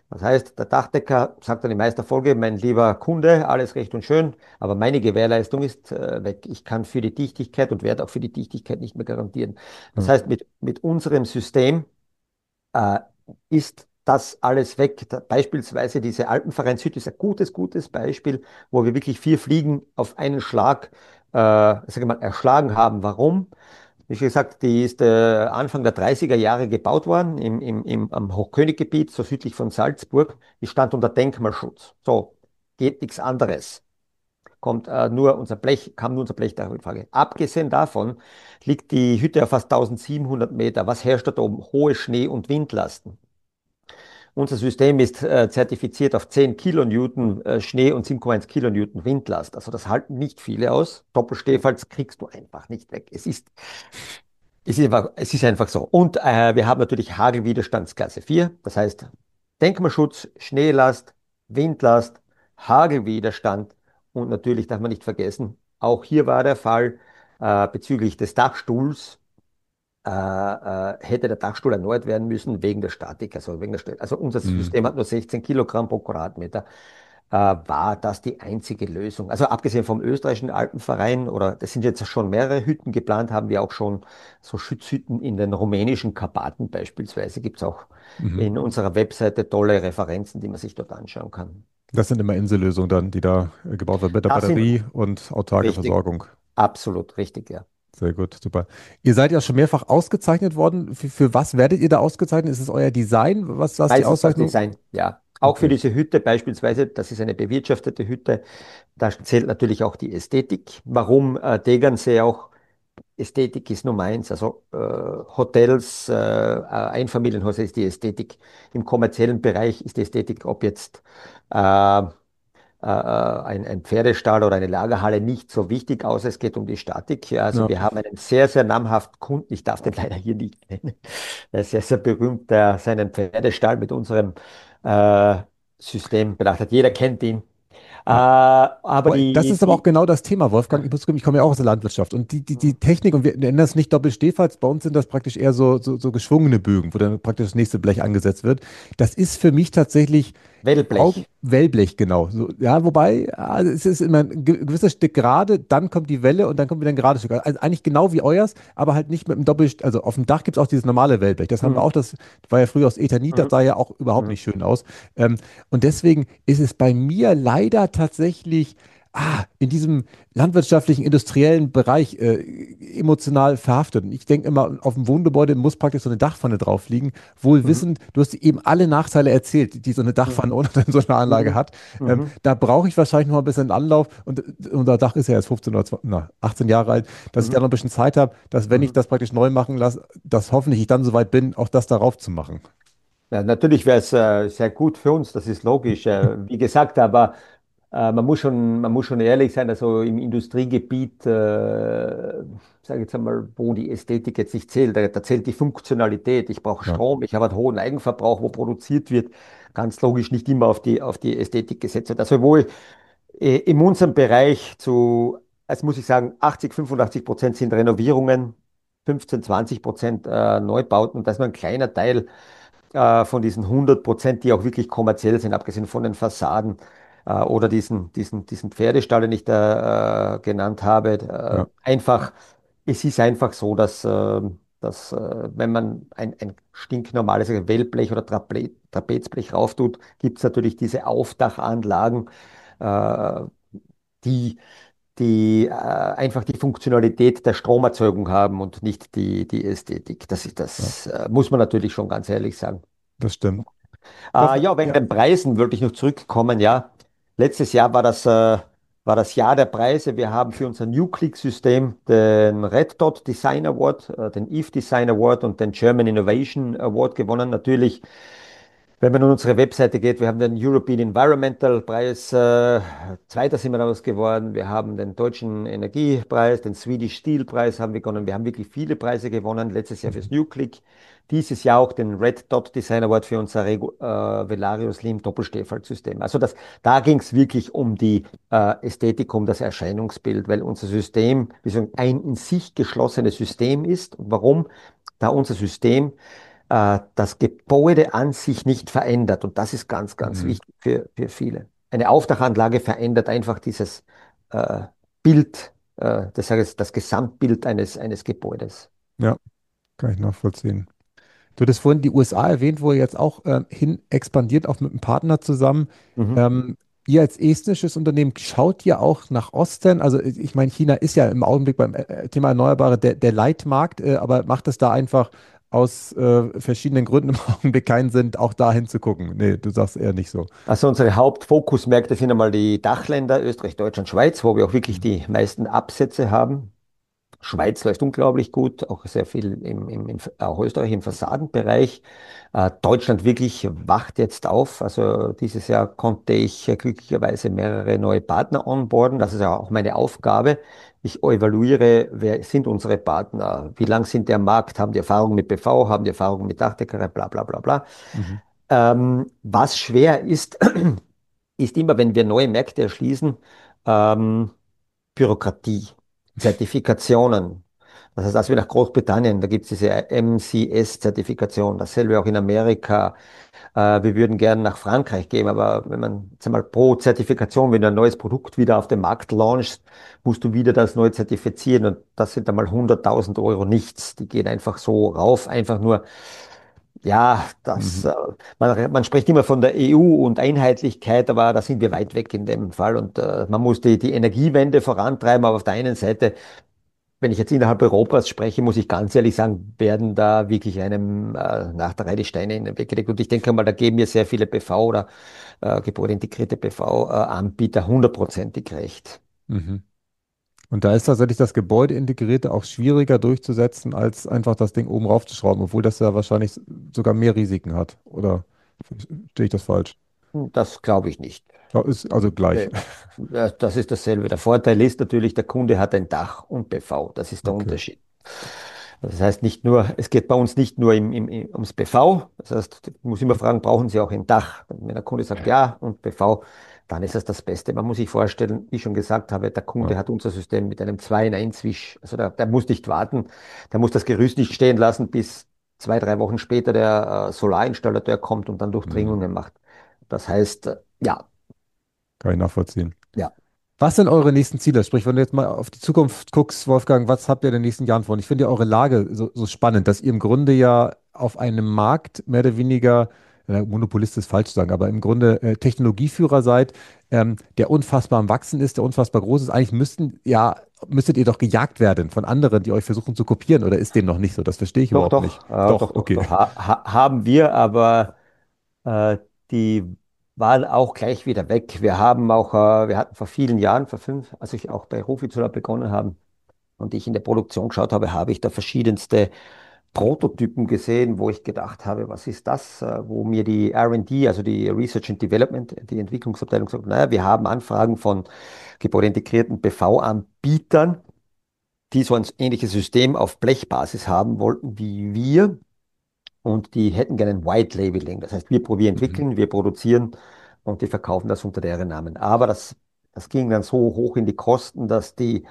Das heißt, der Dachdecker sagt dann in meiner Folge, mein lieber Kunde, alles recht und schön, aber meine Gewährleistung ist äh, weg. Ich kann für die Dichtigkeit und werde auch für die Dichtigkeit nicht mehr garantieren. Das Ja. heißt, mit, mit unserem System äh, ist das alles weg. Da, beispielsweise diese Alpenvereinshütte ist ein gutes, gutes Beispiel, wo wir wirklich vier Fliegen auf einen Schlag, äh, sag ich mal, erschlagen haben. Warum? Wie schon gesagt, die ist äh, Anfang der dreißiger Jahre gebaut worden im, im, im, am Hochköniggebiet, so südlich von Salzburg. Die stand unter Denkmalschutz. So, geht nichts anderes. Kommt äh, nur unser Blech, kam nur unser Blechdach in Frage. Abgesehen davon liegt die Hütte auf fast eintausendsiebenhundert Meter. Was herrscht da oben? Hohe Schnee- und Windlasten. Unser System ist äh, zertifiziert auf zehn Kilonewton äh, Schnee und sieben Komma eins Kilonewton Windlast. Also das halten nicht viele aus. Doppelstehfalls kriegst du einfach nicht weg. Es ist es ist einfach, es ist einfach so. Und äh, wir haben natürlich Hagelwiderstandsklasse vier. Das heißt Denkmalschutz, Schneelast, Windlast, Hagelwiderstand. Und natürlich darf man nicht vergessen, auch hier war der Fall äh, bezüglich des Dachstuhls, äh, äh, hätte der Dachstuhl erneuert werden müssen wegen der Statik. Also, wegen der St also unser Mhm. System hat nur sechzehn Kilogramm pro Quadratmeter. Äh, war das die einzige Lösung? Also abgesehen vom österreichischen Alpenverein, oder das sind jetzt schon mehrere Hütten geplant, haben wir auch schon so Schutzhütten in den rumänischen Karpaten beispielsweise. Gibt es auch Mhm. in unserer Webseite tolle Referenzen, die man sich dort anschauen kann. Das sind immer Insellösungen dann, die da äh, gebaut werden mit der Das sind Batterie und autarke richtig, Versorgung. absolut richtig, ja. Sehr gut, super. Ihr seid ja schon mehrfach ausgezeichnet worden. Für, für was werdet ihr da ausgezeichnet? Ist es euer Design? Was, was die Meistens das Auszeichnung? Design, ja. Auch für Okay. diese Hütte beispielsweise, das ist eine bewirtschaftete Hütte, da zählt natürlich auch die Ästhetik. Warum äh, Tegernsee auch? Ästhetik ist Nummer eins. Also äh, Hotels, äh, äh, Einfamilienhäuser ist die Ästhetik. Im kommerziellen Bereich ist die Ästhetik, ob jetzt äh, äh, ein, ein Pferdestall oder eine Lagerhalle nicht so wichtig, außer es geht um die Statik. Ja, also Ja. wir haben einen sehr, sehr namhaften Kunden, ich darf den leider hier nicht nennen, der ist sehr, sehr berühmt, der seinen Pferdestall mit unserem äh, System bedacht hat. Jeder kennt ihn. Äh, Ja. aber Aber das die, ist aber auch die, genau das Thema, Wolfgang. Ich muss zugeben, ich komme ja auch aus der Landwirtschaft. Und die, die, die Technik, und wir nennen das nicht Doppelstehfalls, bei uns sind das praktisch eher so, so, so geschwungene Bögen, wo dann praktisch das nächste Blech angesetzt wird. Das ist für mich tatsächlich Augen, Wellblech. Wellblech, genau. So, ja, wobei, also es ist immer ein ge- gewisses Stück gerade, dann kommt die Welle und dann kommt wieder ein gerades Stück. Also eigentlich genau wie euers, aber halt nicht mit einem Doppel, also auf dem Dach gibt es auch dieses normale Wellblech. Das haben wir Mhm. auch, das war ja früher aus Eternit, das Mhm. sah ja auch überhaupt Mhm. nicht schön aus. Ähm, und deswegen ist es bei mir leider tatsächlich ah, in diesem landwirtschaftlichen, industriellen Bereich äh, emotional verhaftet. Und ich denke immer, auf dem Wohngebäude muss praktisch so eine Dachpfanne drauf liegen, wohl Mhm. wissend, du hast eben alle Nachteile erzählt, die so eine Dachpfanne Mhm. oder so eine Anlage Mhm. hat. Ähm, Mhm. da brauche ich wahrscheinlich noch ein bisschen Anlauf und äh, unser Dach ist ja jetzt fünfzehn oder zwanzig, na, achtzehn Jahre alt, dass ich da Mhm. noch ein bisschen Zeit habe, dass wenn ich Mhm. das praktisch neu machen lasse, dass hoffentlich ich dann soweit bin, auch das darauf zu machen. Ja, natürlich wäre es äh, sehr gut für uns, das ist logisch. Äh, wie gesagt, aber äh, man muss schon, man muss schon ehrlich sein, also im Industriegebiet, äh, sage ich jetzt einmal, wo die Ästhetik jetzt nicht zählt, da, da zählt die Funktionalität. Ich brauche Ja, Strom, ich habe einen hohen Eigenverbrauch, wo produziert wird. Ganz logisch nicht immer auf die, auf die Ästhetik gesetzt wird. Also wo ich, äh, in unserem Bereich zu, also muss ich sagen, achtzig, fünfundachtzig Prozent sind Renovierungen, fünfzehn, zwanzig Prozent äh, Neubauten und das ist nur ein kleiner Teil äh, von diesen hundert Prozent, die auch wirklich kommerziell sind, abgesehen von den Fassaden äh, oder diesen, diesen, diesen Pferdestall, den ich da äh, genannt habe. Äh, ja, einfach, es ist einfach so, dass, äh, dass äh, wenn man ein, ein stinknormales also Wellblech oder Trape Trapezblech rauftut, gibt es natürlich diese Aufdachanlagen, äh, die die äh, einfach die Funktionalität der Stromerzeugung haben und nicht die, die Ästhetik. Das ist, ja, das äh, muss man natürlich schon ganz ehrlich sagen. das stimmt. Was, Äh, ja, wegen ja, den Preisen wollte ich noch zurückkommen. Ja, letztes Jahr war das, äh, war das Jahr der Preise. Wir haben für unser New-Click-System den Red Dot Design Award, äh, den Eve Design Award und den German Innovation Award gewonnen. Natürlich, wenn man auf unsere Webseite geht, wir haben den European Environmental Preis, äh, Zweiter sind wir daraus geworden. Wir haben den Deutschen Energiepreis, den Swedish Steel Preis haben wir gewonnen. Wir haben wirklich viele Preise gewonnen. Letztes Jahr fürs NewClick. Dieses Jahr auch den Red Dot Design Award für unser Regu äh, Velario Slim Doppelstehfaltsystem. Also das, da ging es wirklich um die äh, Ästhetik, um das Erscheinungsbild, weil unser System, wie sagen, ein in sich geschlossenes System ist. Und warum? Da unser System äh, das Gebäude an sich nicht verändert. Und das ist ganz, ganz Mhm. wichtig für, für viele. Eine Aufdachanlage verändert einfach dieses äh, Bild, äh, das sage ich, das Gesamtbild eines, eines Gebäudes. Ja, kann ich nachvollziehen. Du hattest vorhin die U S A erwähnt, wo ihr jetzt auch ähm, hin expandiert, auch mit einem Partner zusammen. Mhm. Ähm, ihr als estnisches Unternehmen, schaut ihr auch nach Osten? Also ich ich meine, China ist ja im Augenblick beim äh, Thema Erneuerbare der, der Leitmarkt, äh, aber macht es da einfach aus äh, verschiedenen Gründen im Augenblick keinen Sinn, auch dahin zu gucken? Nee, du sagst eher nicht so. Also unsere Hauptfokusmärkte sind einmal die Dachländer, Österreich, Deutschland, Schweiz, wo wir auch wirklich Mhm. die meisten Absätze haben. Schweiz läuft unglaublich gut, auch sehr viel im, im, im, auch Österreich im Fassadenbereich. Äh, Deutschland wirklich wacht jetzt auf. Also dieses Jahr konnte ich äh, glücklicherweise mehrere neue Partner onboarden. Das ist ja auch meine Aufgabe. Ich evaluiere, wer sind unsere Partner, wie lang sind der am Markt, haben die Erfahrung mit B V, haben die Erfahrung mit Dachdeckerei, bla bla bla bla. Mhm. Ähm, was schwer ist, ist immer, wenn wir neue Märkte erschließen, ähm, Bürokratie, Zertifikationen. Das heißt, als wir nach Großbritannien, da gibt es diese M C S-Zertifikation, dasselbe auch in Amerika. Äh, wir würden gerne nach Frankreich gehen, aber wenn man, sag mal, pro Zertifikation, wenn du ein neues Produkt wieder auf den Markt launchst, musst du wieder das neu zertifizieren und das sind einmal hunderttausend Euro nichts. Die gehen einfach so rauf, einfach nur, ja, das, Mhm. äh, man, man spricht immer von der E U und Einheitlichkeit, aber da sind wir weit weg in dem Fall. Und äh, man muss die, die Energiewende vorantreiben, aber auf der einen Seite, wenn ich jetzt innerhalb Europas spreche, muss ich ganz ehrlich sagen, werden da wirklich einem äh, nach der Reihe die Steine in den Weg gelegt. Und ich denke mal, da geben mir sehr viele B V oder äh, gebäudeintegrierte B V-Anbieter hundertprozentig recht. Mhm. Und da ist tatsächlich das Gebäudeintegrierte auch schwieriger durchzusetzen, als einfach das Ding oben raufzuschrauben, obwohl das ja wahrscheinlich sogar mehr Risiken hat. Oder stehe ich das falsch? Das glaube ich nicht. Ja, ist also gleich. Äh, Das das ist dasselbe. Der Vorteil ist natürlich, der Kunde hat ein Dach und B V. Das ist der Okay. Unterschied. Das heißt nicht nur, es geht bei uns nicht nur im, im, im- ums B V. Das heißt, ich muss immer fragen, brauchen Sie auch ein Dach? Wenn der Kunde sagt ja und B V, dann ist das das Beste. Man muss sich vorstellen, wie ich schon gesagt habe, der Ja. Kunde hat unser System mit einem zwei in eins Wisch. Also der, der muss nicht warten, der muss das Gerüst nicht stehen lassen, bis zwei, drei Wochen später der äh, Solarinstallateur kommt und dann Hm. Durchdringungen macht. Das heißt, äh, ja, Kann ich nachvollziehen. ja. Was sind eure nächsten Ziele? Sprich, wenn du jetzt mal auf die Zukunft guckst, Wolfgang, was habt ihr in den nächsten Jahren vor? Und ich finde ja eure Lage so, so spannend, dass ihr im Grunde ja auf einem Markt mehr oder weniger, äh, Monopolist ist falsch zu sagen, aber im Grunde äh, Technologieführer seid, ähm, der unfassbar am Wachsen ist, der unfassbar groß ist. Eigentlich müssten, ja, müsstet ihr doch gejagt werden von anderen, die euch versuchen zu kopieren, oder ist dem noch nicht so? Das verstehe ich Doch, überhaupt nicht. doch, äh, Doch, doch, doch, okay. doch. Ha ha haben wir, aber äh, die waren auch gleich wieder weg. Wir haben auch, äh, wir hatten vor vielen Jahren, vor fünf, als ich auch bei Rufizula begonnen habe und ich in der Produktion geschaut habe, habe ich da verschiedenste Prototypen gesehen, wo ich gedacht habe, was ist das? Äh, wo mir die R und D, also die Research and Development, die Entwicklungsabteilung sagt, naja, wir haben Anfragen von gebäudeintegrierten B V-Anbietern, die so ein ähnliches System auf Blechbasis haben wollten wie wir. Und die hätten gerne ein White Labeling. Das heißt, wir, wir Mhm. entwickeln, wir produzieren und die verkaufen das unter deren Namen. Aber das, das ging dann so hoch in die Kosten, dass die,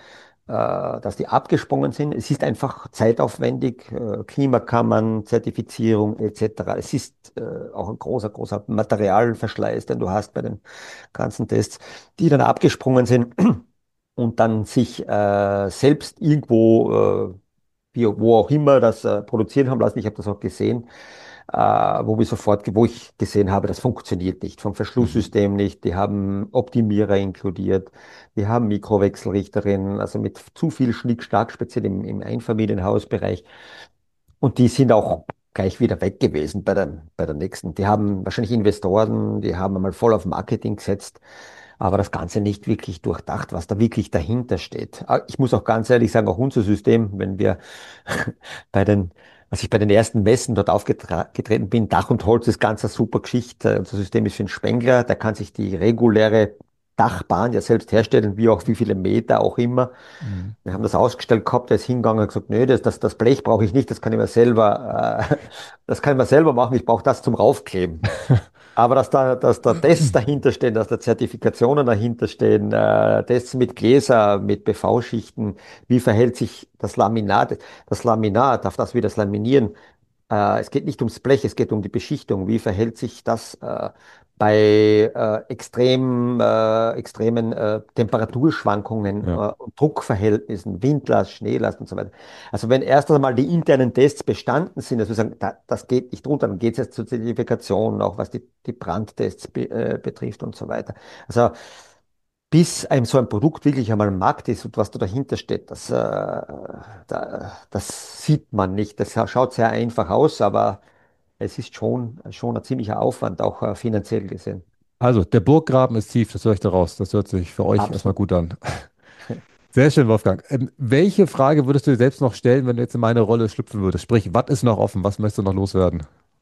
äh, dass die abgesprungen sind. Es ist einfach zeitaufwendig, äh, Klimakammern, Zertifizierung et cetera. Es ist äh, auch ein großer, großer Materialverschleiß, den du hast bei den ganzen Tests, die dann abgesprungen sind und dann sich äh, selbst irgendwo äh, wie, wo auch immer das äh, produzieren haben lassen. Ich habe das auch gesehen, äh, wo wir sofort, ge- wo ich gesehen habe, das funktioniert nicht. Vom Mhm. Verschlusssystem nicht. Die haben Optimierer inkludiert, die haben Mikrowechselrichterinnen, also mit zu viel Schnickschnack, speziell im, im Einfamilienhausbereich. Und die sind auch gleich wieder weg gewesen bei der, bei der nächsten. Die haben wahrscheinlich Investoren, die haben einmal voll auf Marketing gesetzt, aber das Ganze nicht wirklich durchdacht, was da wirklich dahinter steht. Ah, ich muss auch ganz ehrlich sagen, auch unser System, wenn wir bei den, als ich bei den ersten Messen dort aufgetreten bin, Dach und Holz ist ganz eine super Geschichte. Unser System ist für einen Spengler, der kann sich die reguläre Dachbahn ja selbst herstellen, wie auch wie viele Meter auch immer. Mhm. Wir haben das ausgestellt gehabt, der ist hingegangen und hat gesagt, nö, das, das, das Blech brauche ich nicht, das kann ich mir selber, äh, das kann ich mir selber machen, ich brauche das zum Raufkleben. Aber dass da, dass da Tests dahinter stehen, dass da Zertifikationen dahinter stehen, äh, Tests mit Gläser, mit B V-Schichten, wie verhält sich das Laminat, das Laminat, auf das wir das laminieren, Äh, es geht nicht ums Blech, es geht um die Beschichtung. Wie verhält sich das äh, bei äh, extrem, äh, extremen äh, Temperaturschwankungen äh, Ja. und Druckverhältnissen, Windlast, Schneelast und so weiter. Also wenn erst einmal die internen Tests bestanden sind, dass wir sagen, da, das geht nicht runter, dann geht es jetzt zur Zertifikation, auch was die, die Brandtests be, äh, betrifft und so weiter. Also bis einem so ein Produkt wirklich einmal am Markt ist und was da dahinter steht, das, äh, da, das sieht man nicht. Das schaut sehr einfach aus, aber es ist schon, schon ein ziemlicher Aufwand, auch äh, finanziell gesehen. Also, der Burggraben ist tief, das höre ich daraus. Das hört sich für euch erstmal Absolut. gut an. Sehr schön, Wolfgang. Ähm, welche Frage würdest du dir selbst noch stellen, wenn du jetzt in meine Rolle schlüpfen würdest? Sprich, was ist noch offen? Was möchtest du noch loswerden?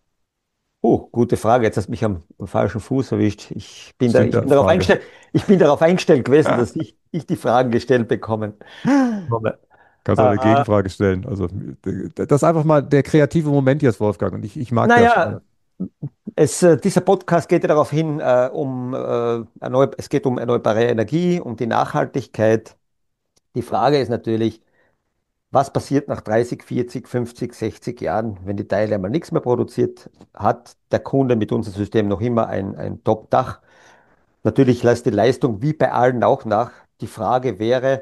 Oh, gute Frage. Jetzt hast du mich am, am falschen Fuß erwischt. Ich bin da, Stimmt ich der bin darauf Frage. eingestellt, ich bin darauf eingestellt gewesen, dass ich, ich die Fragen gestellt bekommen. komme. Kannst auch eine Äh, Gegenfrage stellen. Also, d- das ist einfach mal der kreative Moment jetzt, Wolfgang. Und ich, ich mag das. naja, es, äh, dieser Podcast geht ja darauf hin, äh, um, äh, erneu, es geht um erneuerbare Energie, um die Nachhaltigkeit. Die Frage ist natürlich, was passiert nach dreißig, vierzig, fünfzig, sechzig Jahren, wenn die Teile einmal nichts mehr produziert? Hat der Kunde mit unserem System noch immer ein, ein Top-Dach? Natürlich lässt die Leistung wie bei allen auch nach. Die Frage wäre,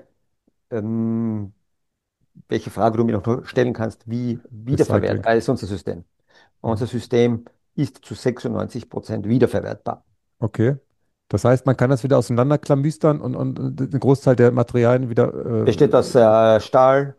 ähm, welche Frage du mir noch stellen kannst, wie Recycling. wiederverwertbar ist unser System? Mhm. Unser System ist zu sechsundneunzig Prozent wiederverwertbar. Okay. Das heißt, man kann das wieder auseinanderklamüstern und, und, und einen Großteil der Materialien wieder. Besteht aus Äh, äh, Stahl,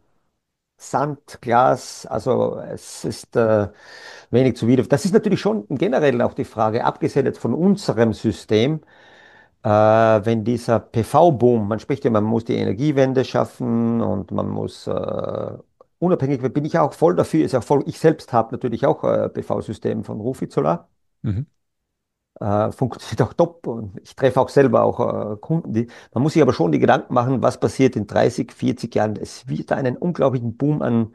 Sand, Glas, also es ist äh, wenig zu wieder. Das ist natürlich schon generell auch die Frage, abgesehen jetzt von unserem System, äh, wenn dieser P V-Boom, man spricht ja, man muss die Energiewende schaffen und man muss äh, unabhängig, bin ich auch voll dafür, ist auch voll, ich selbst habe natürlich auch äh, P V-System von Rufit Solar. mhm. Äh, funktioniert auch top und ich treffe auch selber auch äh, Kunden. Die, man muss sich aber schon die Gedanken machen, was passiert in dreißig, vierzig Jahren. Es wird da einen unglaublichen Boom an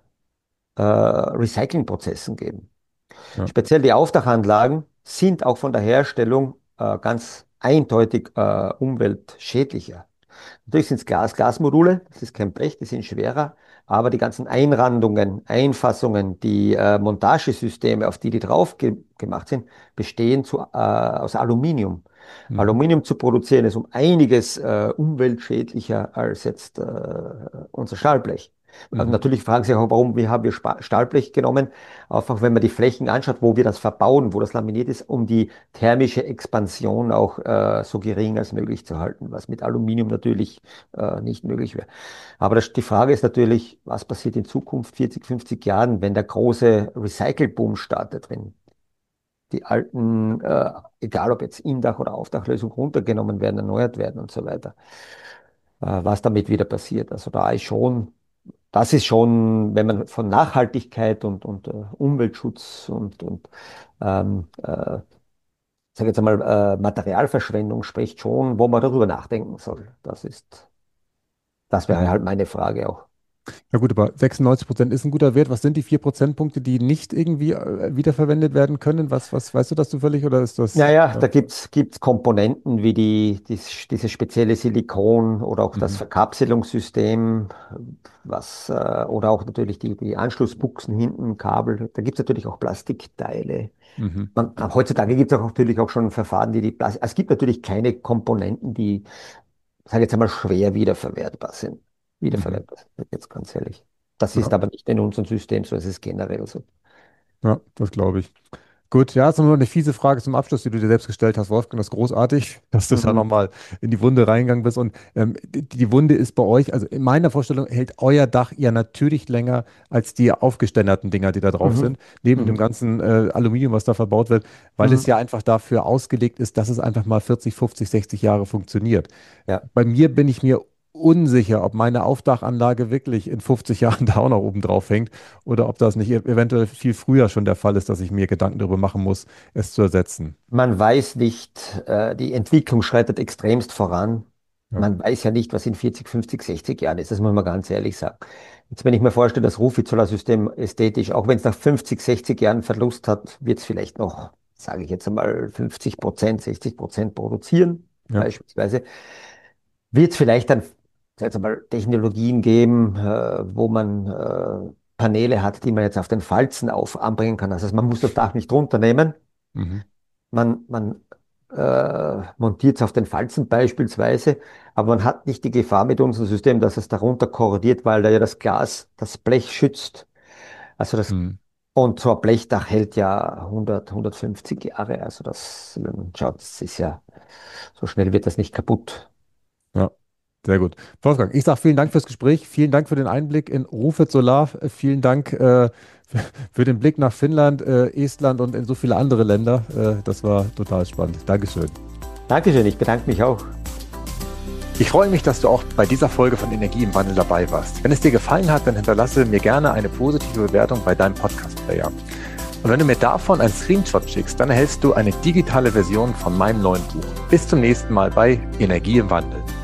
äh, Recyclingprozessen geben. Ja. Speziell die Aufdachanlagen sind auch von der Herstellung äh, ganz eindeutig äh, umweltschädlicher. Natürlich sind es Glas, Glasmodule, das ist kein Blech, die sind schwerer, aber die ganzen Einrandungen, Einfassungen, die äh, Montagesysteme, auf die die drauf ge gemacht sind, bestehen zu, äh, aus Aluminium. Mhm. Aluminium zu produzieren ist um einiges äh, umweltschädlicher als jetzt äh, unser Stahlblech. Also Mhm. natürlich fragen Sie sich auch, warum wir haben wir Spa- Stahlblech genommen. Einfach wenn man die Flächen anschaut, wo wir das verbauen, wo das laminiert ist, um die thermische Expansion auch äh, so gering als möglich zu halten, was mit Aluminium natürlich äh, nicht möglich wäre. Aber das, die Frage ist natürlich, was passiert in Zukunft, vierzig, fünfzig Jahren, wenn der große Recycle-Boom startet, wenn die alten, äh, egal ob jetzt Indach- oder Aufdachlösung runtergenommen werden, erneuert werden und so weiter, äh, was damit wieder passiert. Also da ist schon, das ist schon, wenn man von Nachhaltigkeit und, und äh, Umweltschutz und, und ähm, äh, sage jetzt einmal, äh, Materialverschwendung spricht schon, wo man darüber nachdenken soll. Das ist, das wäre Mhm. halt meine Frage auch. Ja gut, aber sechsundneunzig Prozent ist ein guter Wert. Was sind die vier Prozentpunkte, die nicht irgendwie äh, wiederverwendet werden können? Was, was weißt du das zufällig oder ist Ja, das? ja, Ja. da gibt's gibt's Komponenten wie die, dies, dieses spezielle Silikon oder auch das Mhm. Verkapselungssystem, was, äh, oder auch natürlich die, die Anschlussbuchsen hinten, Kabel. Da gibt's natürlich auch Plastikteile. Mhm. Man, heutzutage gibt es auch natürlich auch schon Verfahren, die die Plastik. Es gibt natürlich keine Komponenten, die, sage jetzt einmal, schwer wiederverwertbar sind. Mhm. Wiederverwertbar sind, jetzt ganz ehrlich. Das ist Ja, aber nicht in unserem System so, es ist generell so. ja, das glaube ich. Gut, ja, ist nur eine fiese Frage zum Abschluss, die du dir selbst gestellt hast, Wolfgang. Das ist großartig, dass du da Mhm. nochmal in die Wunde reingegangen bist. Und ähm, die, die Wunde ist bei euch, also in meiner Vorstellung hält euer Dach ja natürlich länger als die aufgeständerten Dinger, die da drauf Mhm. sind, neben dem Mhm. ganzen äh, Aluminium, was da verbaut wird, weil es Mhm. ja einfach dafür ausgelegt ist, dass es einfach mal vierzig, fünfzig, sechzig Jahre funktioniert. Ja. Bei mir bin ich mir unsicher, ob meine Aufdachanlage wirklich in fünfzig Jahren da auch noch oben drauf hängt oder ob das nicht e- eventuell viel früher schon der Fall ist, dass ich mir Gedanken darüber machen muss, es zu ersetzen. Man weiß nicht, äh, die Entwicklung schreitet extremst voran. Ja. Man weiß ja nicht, was in vierzig, fünfzig, sechzig Jahren ist. Das muss man ganz ehrlich sagen. Jetzt, wenn ich mir vorstelle, das Rufizollar-System ästhetisch, auch wenn es nach fünfzig, sechzig Jahren Verlust hat, wird es vielleicht noch, sage ich jetzt einmal, fünfzig Prozent, sechzig Prozent produzieren, Ja. beispielsweise. Wird es vielleicht dann, sag jetzt einmal, Technologien geben, äh, wo man äh, Paneele hat, die man jetzt auf den Falzen auf anbringen kann. Also man muss das Dach nicht runternehmen. Mhm. Man, man äh, montiert es auf den Falzen beispielsweise, aber man hat nicht die Gefahr mit unserem System, dass es darunter korrodiert, weil da ja das Glas das Blech schützt. Also das, Mhm. und so ein Blechdach hält ja hundert, hundertfünfzig Jahre. Also das, wenn man schaut, das ist ja, so schnell wird das nicht kaputt. Ja, sehr gut. Wolfgang, ich sage vielen Dank fürs Gespräch, vielen Dank für den Einblick in Rufet Solar, äh, vielen Dank äh, für, für den Blick nach Finnland, äh, Estland und in so viele andere Länder. Äh, das war total spannend. Dankeschön. Dankeschön, ich bedanke mich auch. Ich freue mich, dass du auch bei dieser Folge von Energie im Wandel dabei warst. Wenn es dir gefallen hat, dann hinterlasse mir gerne eine positive Bewertung bei deinem Podcast-Player. Und wenn du mir davon einen Screenshot schickst, dann erhältst du eine digitale Version von meinem neuen Buch. Bis zum nächsten Mal bei Energie im Wandel.